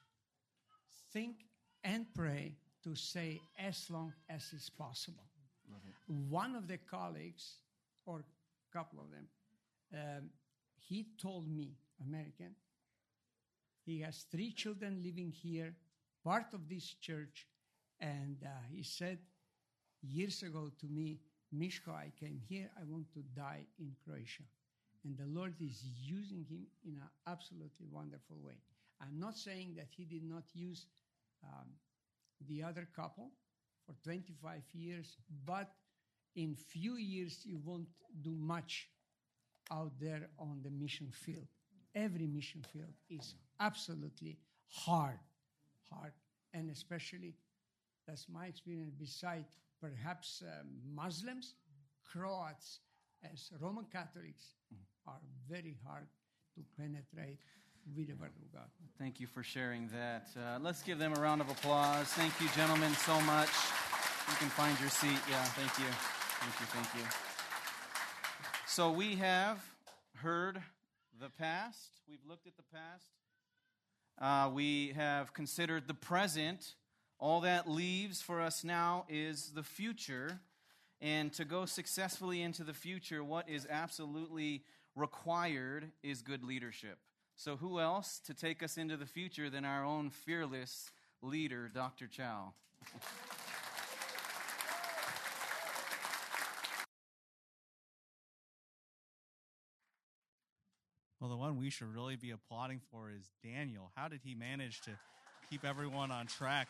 think and pray to stay as long as is possible. One of the colleagues, or a couple of them, um, he told me, American, he has three children living here, part of this church, and uh, he said years ago to me, Mishko, I came here, I want to die in Croatia. And the Lord is using him in an absolutely wonderful way. I'm not saying that he did not use um, the other couple for twenty-five years, but in few years you won't do much out there on the mission field. Every mission field is absolutely hard, hard, and especially, that's my experience, beside perhaps uh, Muslims, Croats, as Roman Catholics, are very hard to penetrate with the Word of God. Thank you for sharing that. Uh, let's give them a round of applause. Thank you, gentlemen, so much. You can find your seat. Yeah, thank you. Thank you, thank you. So we have heard the past. We've looked at the past. Uh, we have considered the present. All that leaves for us now is the future. And to go successfully into the future, what is absolutely required is good leadership. So who else to take us into the future than our own fearless leader, Doctor Chow? Well, the one we should really be applauding for is Daniel. How did he manage to keep everyone on track?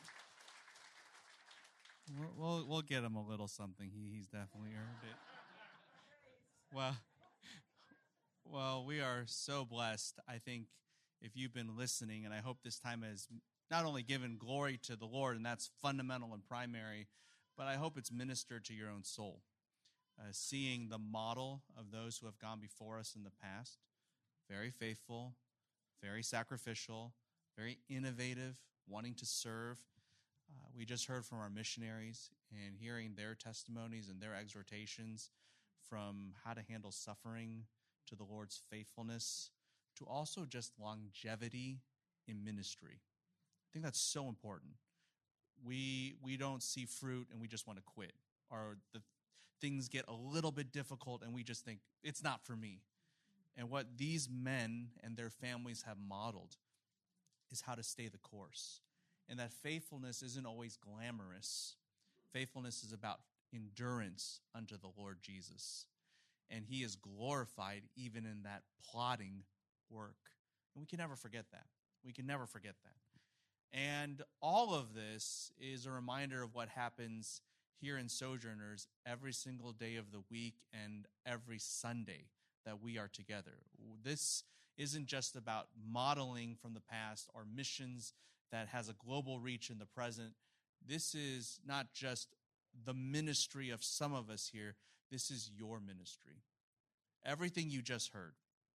We'll, we'll, we'll get him a little something. He, he's definitely earned it. Well, well, we are so blessed. I think if you've been listening, and I hope this time has not only given glory to the Lord, and that's fundamental and primary, but I hope it's ministered to your own soul. Uh, seeing the model of those who have gone before us in the past, very faithful, very sacrificial, very innovative, wanting to serve. Uh, we just heard from our missionaries and hearing their testimonies and their exhortations from how to handle suffering to the Lord's faithfulness to also just longevity in ministry. I think that's so important. We we don't see fruit and we just want to quit, or the things get a little bit difficult and we just think it's not for me. And what these men and their families have modeled is how to stay the course. And that faithfulness isn't always glamorous. Faithfulness is about endurance unto the Lord Jesus. And he is glorified even in that plodding work. And we can never forget that. We can never forget that. And all of this is a reminder of what happens here in Sojourners every single day of the week and every Sunday that we are together. This isn't just about modeling from the past or missions that has a global reach in the present. This is not just the ministry of some of us here. This is your ministry. Everything you just heard,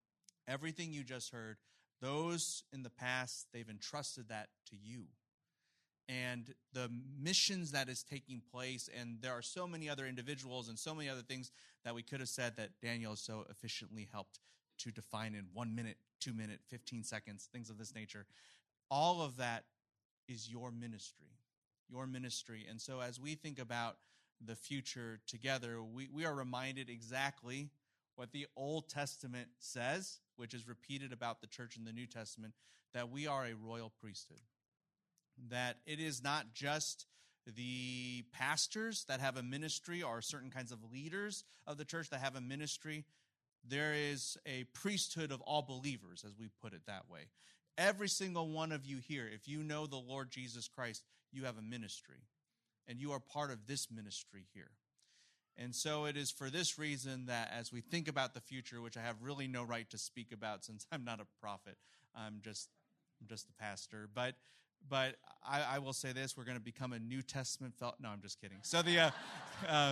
Everything you just heard, those in the past, they've entrusted that to you. And the missions that is taking place, and there are so many other individuals and so many other things that we could have said that Daniel so efficiently helped to define in one minute, two minute, fifteen seconds, things of this nature. All of that is your ministry, your ministry. And so as we think about the future together, we, we are reminded exactly what the Old Testament says, which is repeated about the church in the New Testament, that we are a royal priesthood. That it is not just the pastors that have a ministry or certain kinds of leaders of the church that have a ministry. There is a priesthood of all believers, as we put it that way. Every single one of you here, if you know the Lord Jesus Christ, you have a ministry, and you are part of this ministry here. And so it is for this reason that as we think about the future, which I have really no right to speak about since I'm not a prophet, I'm just I'm just a pastor, but but I, I will say this, we're going to become a New Testament fel- no, I'm just kidding. So the uh, uh,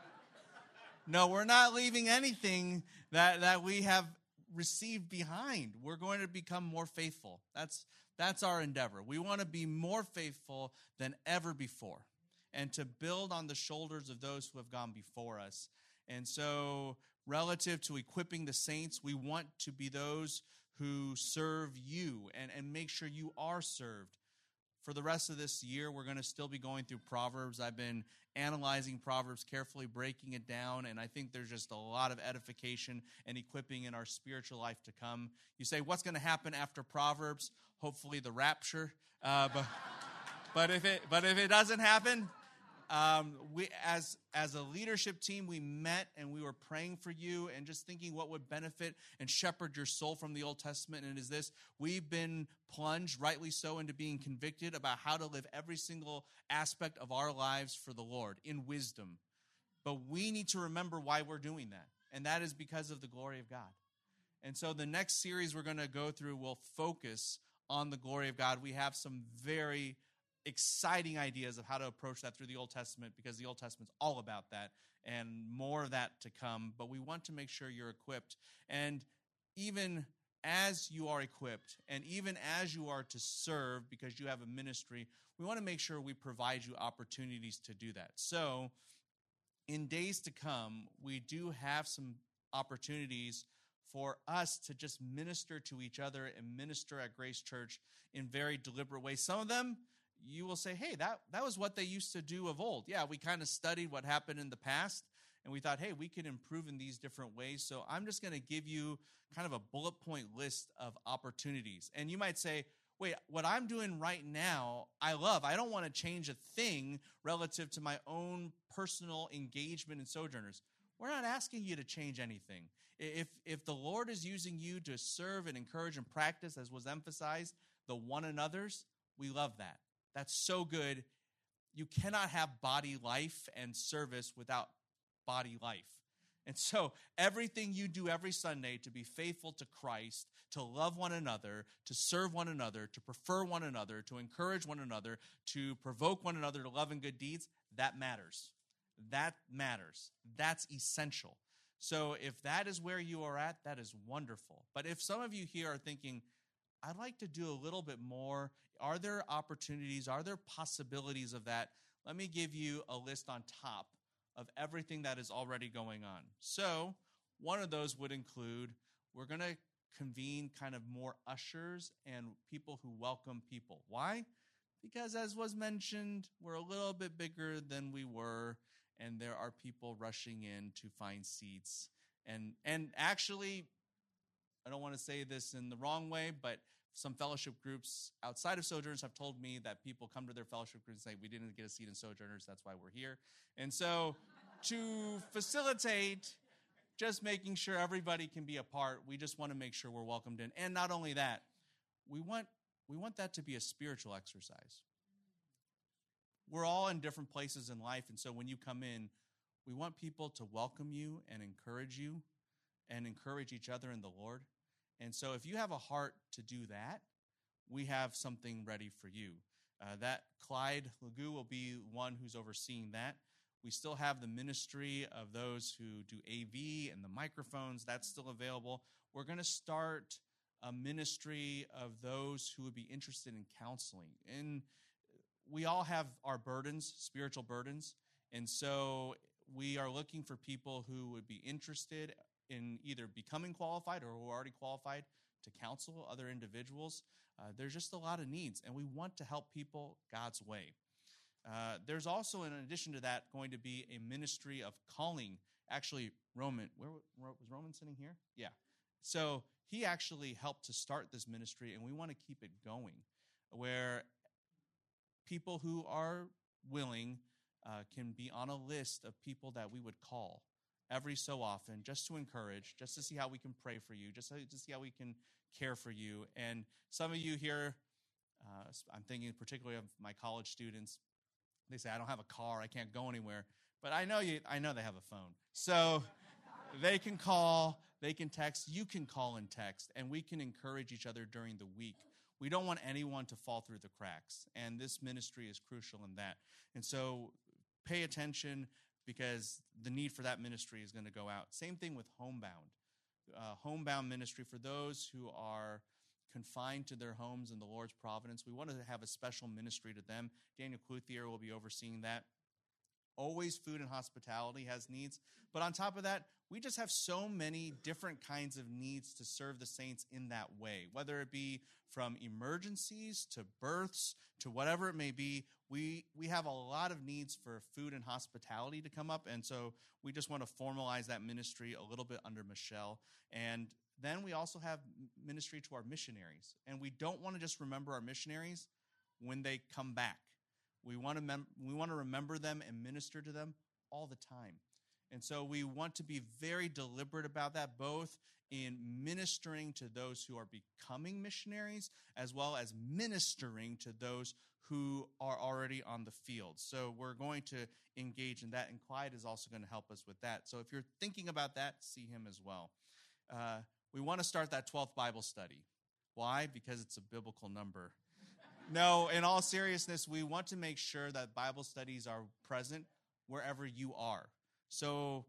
no, we're not leaving anything that, that we have received behind. We're going to become more faithful. That's that's our endeavor. We want to be more faithful than ever before, and to build on the shoulders of those who have gone before us. And so relative to equipping the saints, we want to be those who serve you and, and make sure you are served. For the rest of this year, we're going to still be going through Proverbs. I've been analyzing Proverbs carefully, breaking it down, and I think there's just a lot of edification and equipping in our spiritual life to come. You say, what's going to happen after Proverbs? Hopefully the rapture. Uh, but, but, if it, but if it doesn't happen, um, we as as a leadership team, we met and we were praying for you and just thinking what would benefit and shepherd your soul from the Old Testament. And it is this, we've been plunged, rightly so, into being convicted about how to live every single aspect of our lives for the Lord in wisdom. But we need to remember why we're doing that, and that is because of the glory of God. And so the next series we're going to go through will focus on the glory of God. We have some very exciting ideas of how to approach that through the Old Testament, because the Old Testament's all about that, and more of that to come. But we want to make sure you're equipped. And even as you are equipped, and even as you are to serve because you have a ministry, we want to make sure we provide you opportunities to do that. So in days to come, we do have some opportunities for us to just minister to each other and minister at Grace Church in very deliberate ways. Some of them, you will say, hey, that, that was what they used to do of old. Yeah, we kind of studied what happened in the past, and we thought, hey, we can improve in these different ways. So I'm just going to give you kind of a bullet point list of opportunities. And you might say, wait, what I'm doing right now, I love. I don't want to change a thing relative to my own personal engagement in Sojourners. We're not asking you to change anything. If, if the Lord is using you to serve and encourage and practice, as was emphasized, the one another's, we love that. That's so good. You cannot have body life and service without body life. And so everything you do every Sunday to be faithful to Christ, to love one another, to serve one another, to prefer one another, to encourage one another, to provoke one another to love and good deeds, that matters. That matters. That's essential. So if that is where you are at, that is wonderful. But if some of you here are thinking, I'd like to do a little bit more, are there opportunities, are there possibilities of that? Let me give you a list on top of everything that is already going on. So one of those would include, we're going to convene kind of more ushers and people who welcome people. Why? Because as was mentioned, we're a little bit bigger than we were, and there are people rushing in to find seats. And and actually, I don't want to say this in the wrong way, but some fellowship groups outside of Sojourners have told me that people come to their fellowship groups and say, we didn't get a seat in Sojourners, that's why we're here. And so to facilitate just making sure everybody can be a part, we just want to make sure we're welcomed in. And not only that, we want we want that to be a spiritual exercise. We're all in different places in life, and so when you come in, we want people to welcome you and encourage you and encourage each other in the Lord. And so if you have a heart to do that, we have something ready for you. Uh, that Clyde Lagu will be one who's overseeing that. We still have the ministry of those who do A V and the microphones. That's still available. We're going to start a ministry of those who would be interested in counseling. And we all have our burdens, spiritual burdens. And so we are looking for people who would be interested in either becoming qualified or who are already qualified to counsel other individuals. Uh, there's just a lot of needs, and we want to help people God's way. Uh, there's also, in addition to that, going to be a ministry of calling. Actually, Roman, where was Roman sitting here? Yeah. So he actually helped to start this ministry, and we want to keep it going, where people who are willing uh, can be on a list of people that we would call every so often, just to encourage, just to see how we can pray for you, just to see how we can care for you. And some of you here, uh, I'm thinking particularly of my college students. They say, I don't have a car, I can't go anywhere. But I know you. I know they have a phone. So they can call, they can text, you can call and text, and we can encourage each other during the week. We don't want anyone to fall through the cracks, and this ministry is crucial in that. And so pay attention, because the need for that ministry is going to go out. Same thing with Homebound. Uh, homebound ministry for those who are confined to their homes in the Lord's providence. We want to have a special ministry to them. Daniel Clouthier will be overseeing that. Always Food and Hospitality has needs. But on top of that, we just have so many different kinds of needs to serve the saints in that way, whether it be from emergencies to births to whatever it may be. We we have a lot of needs for food and hospitality to come up, and so we just want to formalize that ministry a little bit under Michelle. And then we also have ministry to our missionaries, and we don't want to just remember our missionaries when they come back. We want to mem- we want to remember them and minister to them all the time. And so we want to be very deliberate about that, both in ministering to those who are becoming missionaries, as well as ministering to those who are already on the field. So we're going to engage in that, and Clyde is also going to help us with that. So if you're thinking about that, see him as well. Uh, we want to start that twelfth Bible study. Why? Because it's a biblical number. No, in all seriousness, we want to make sure that Bible studies are present wherever you are. So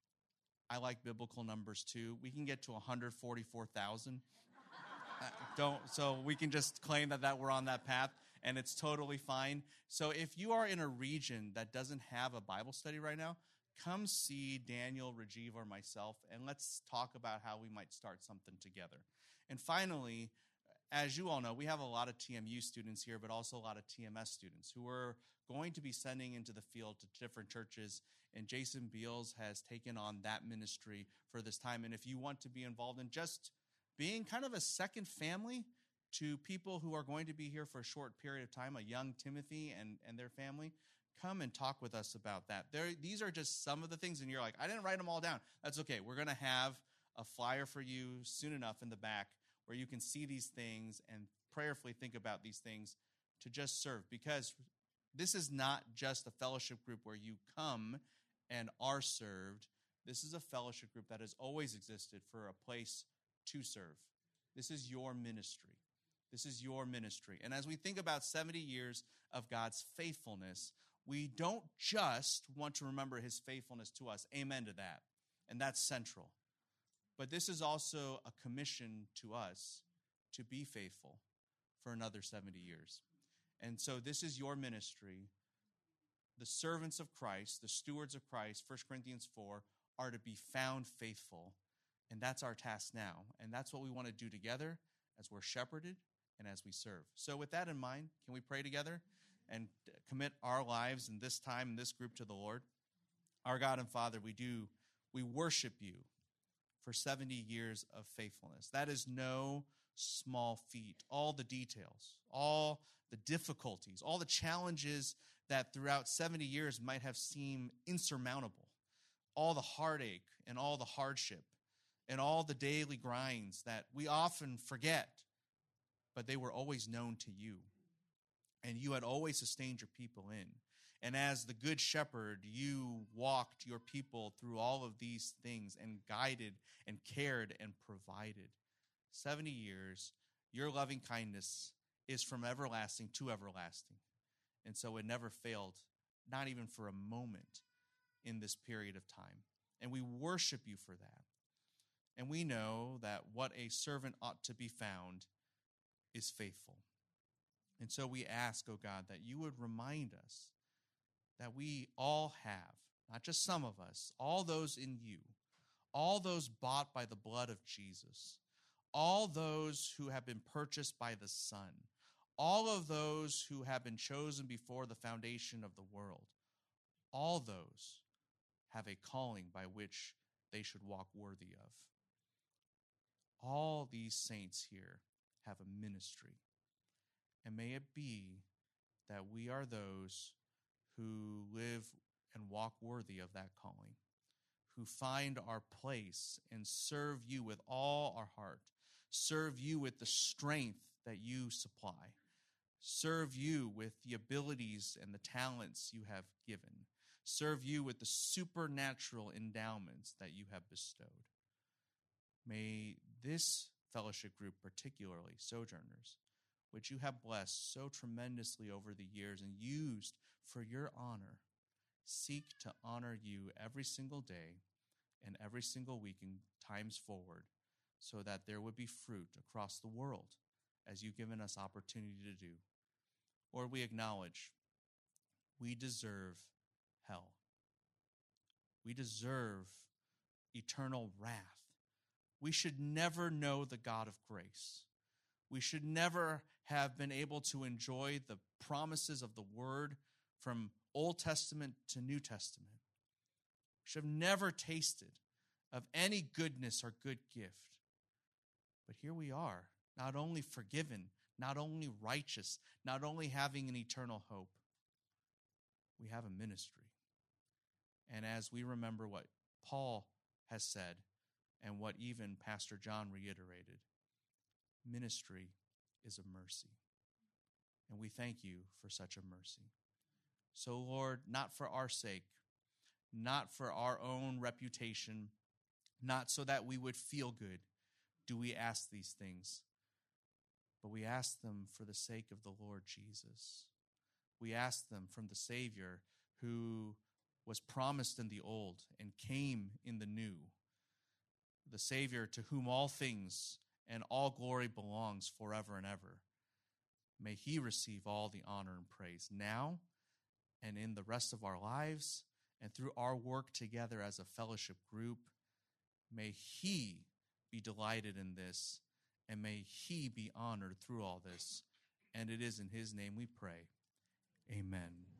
I like biblical numbers too. We can get to one hundred forty-four thousand. Uh, don't so we can just claim that, that we're on that path, and it's totally fine. So if you are in a region that doesn't have a Bible study right now, come see Daniel, Rajiv, or myself, and let's talk about how we might start something together. And finally, as you all know, we have a lot of T M U students here, but also a lot of T M S students who are going to be sending into the field to different churches. And Jason Beals has taken on that ministry for this time. And if you want to be involved in just being kind of a second family to people who are going to be here for a short period of time, a young Timothy and, and their family, come and talk with us about that. There, these are just some of the things, and you're like, I didn't write them all down. That's okay. We're going to have a flyer for you soon enough in the back where you can see these things and prayerfully think about these things to just serve. Because this is not just a fellowship group where you come and are served. This is a fellowship group that has always existed for a place to serve. This is your ministry. This is your ministry. And as we think about seventy years of God's faithfulness, we don't just want to remember his faithfulness to us. Amen to that. And that's central. But this is also a commission to us to be faithful for another seventy years. And so this is your ministry. The servants of Christ, the stewards of Christ, First Corinthians four, are to be found faithful. And that's our task now. And that's what we want to do together as we're shepherded and as we serve. So with that in mind, can we pray together and commit our lives in this time, in this group, to the Lord? Our God and Father, we do, we worship you for seventy years of faithfulness. That is no small feat. All the details, all the difficulties, all the challenges that throughout seventy years might have seemed insurmountable, all the heartache and all the hardship and all the daily grinds that we often forget, but they were always known to you. And you had always sustained your people in. And as the good shepherd, you walked your people through all of these things and guided and cared and provided. seventy years, your loving kindness is from everlasting to everlasting. And so it never failed, not even for a moment. in this period of time. And we worship you for that. And we know that what a servant ought to be found is faithful. And so we ask, oh God, that you would remind us that we all have, not just some of us, all those in you, all those bought by the blood of Jesus, all those who have been purchased by the Son, all of those who have been chosen before the foundation of the world, all those have a calling by which they should walk worthy of. All these saints here have a ministry. And may it be that we are those who live and walk worthy of that calling, who find our place and serve you with all our heart, serve you with the strength that you supply, serve you with the abilities and the talents you have given, serve you with the supernatural endowments that you have bestowed. May this fellowship group, particularly Sojourners, which you have blessed so tremendously over the years and used for your honor, seek to honor you every single day and every single week in times forward, so that there would be fruit across the world as you've given us opportunity to do. Lord, we acknowledge we deserve hell. We deserve eternal wrath. We should never know the God of grace. We should never have been able to enjoy the promises of the word from Old Testament to New Testament. We should have never tasted of any goodness or good gift. But here we are, not only forgiven, not only righteous, not only having an eternal hope, we have a ministry. And as we remember what Paul has said and what even Pastor John reiterated, ministry is a mercy. And we thank you for such a mercy. So, Lord, not for our sake, not for our own reputation, not so that we would feel good, do we ask these things, but we ask them for the sake of the Lord Jesus. We ask them from the Savior who was promised in the old and came in the new, the Savior to whom all things and all glory belongs forever and ever. May he receive all the honor and praise now and in the rest of our lives and through our work together as a fellowship group. May he be delighted in this, and may he be honored through all this. And it is in his name we pray. Amen.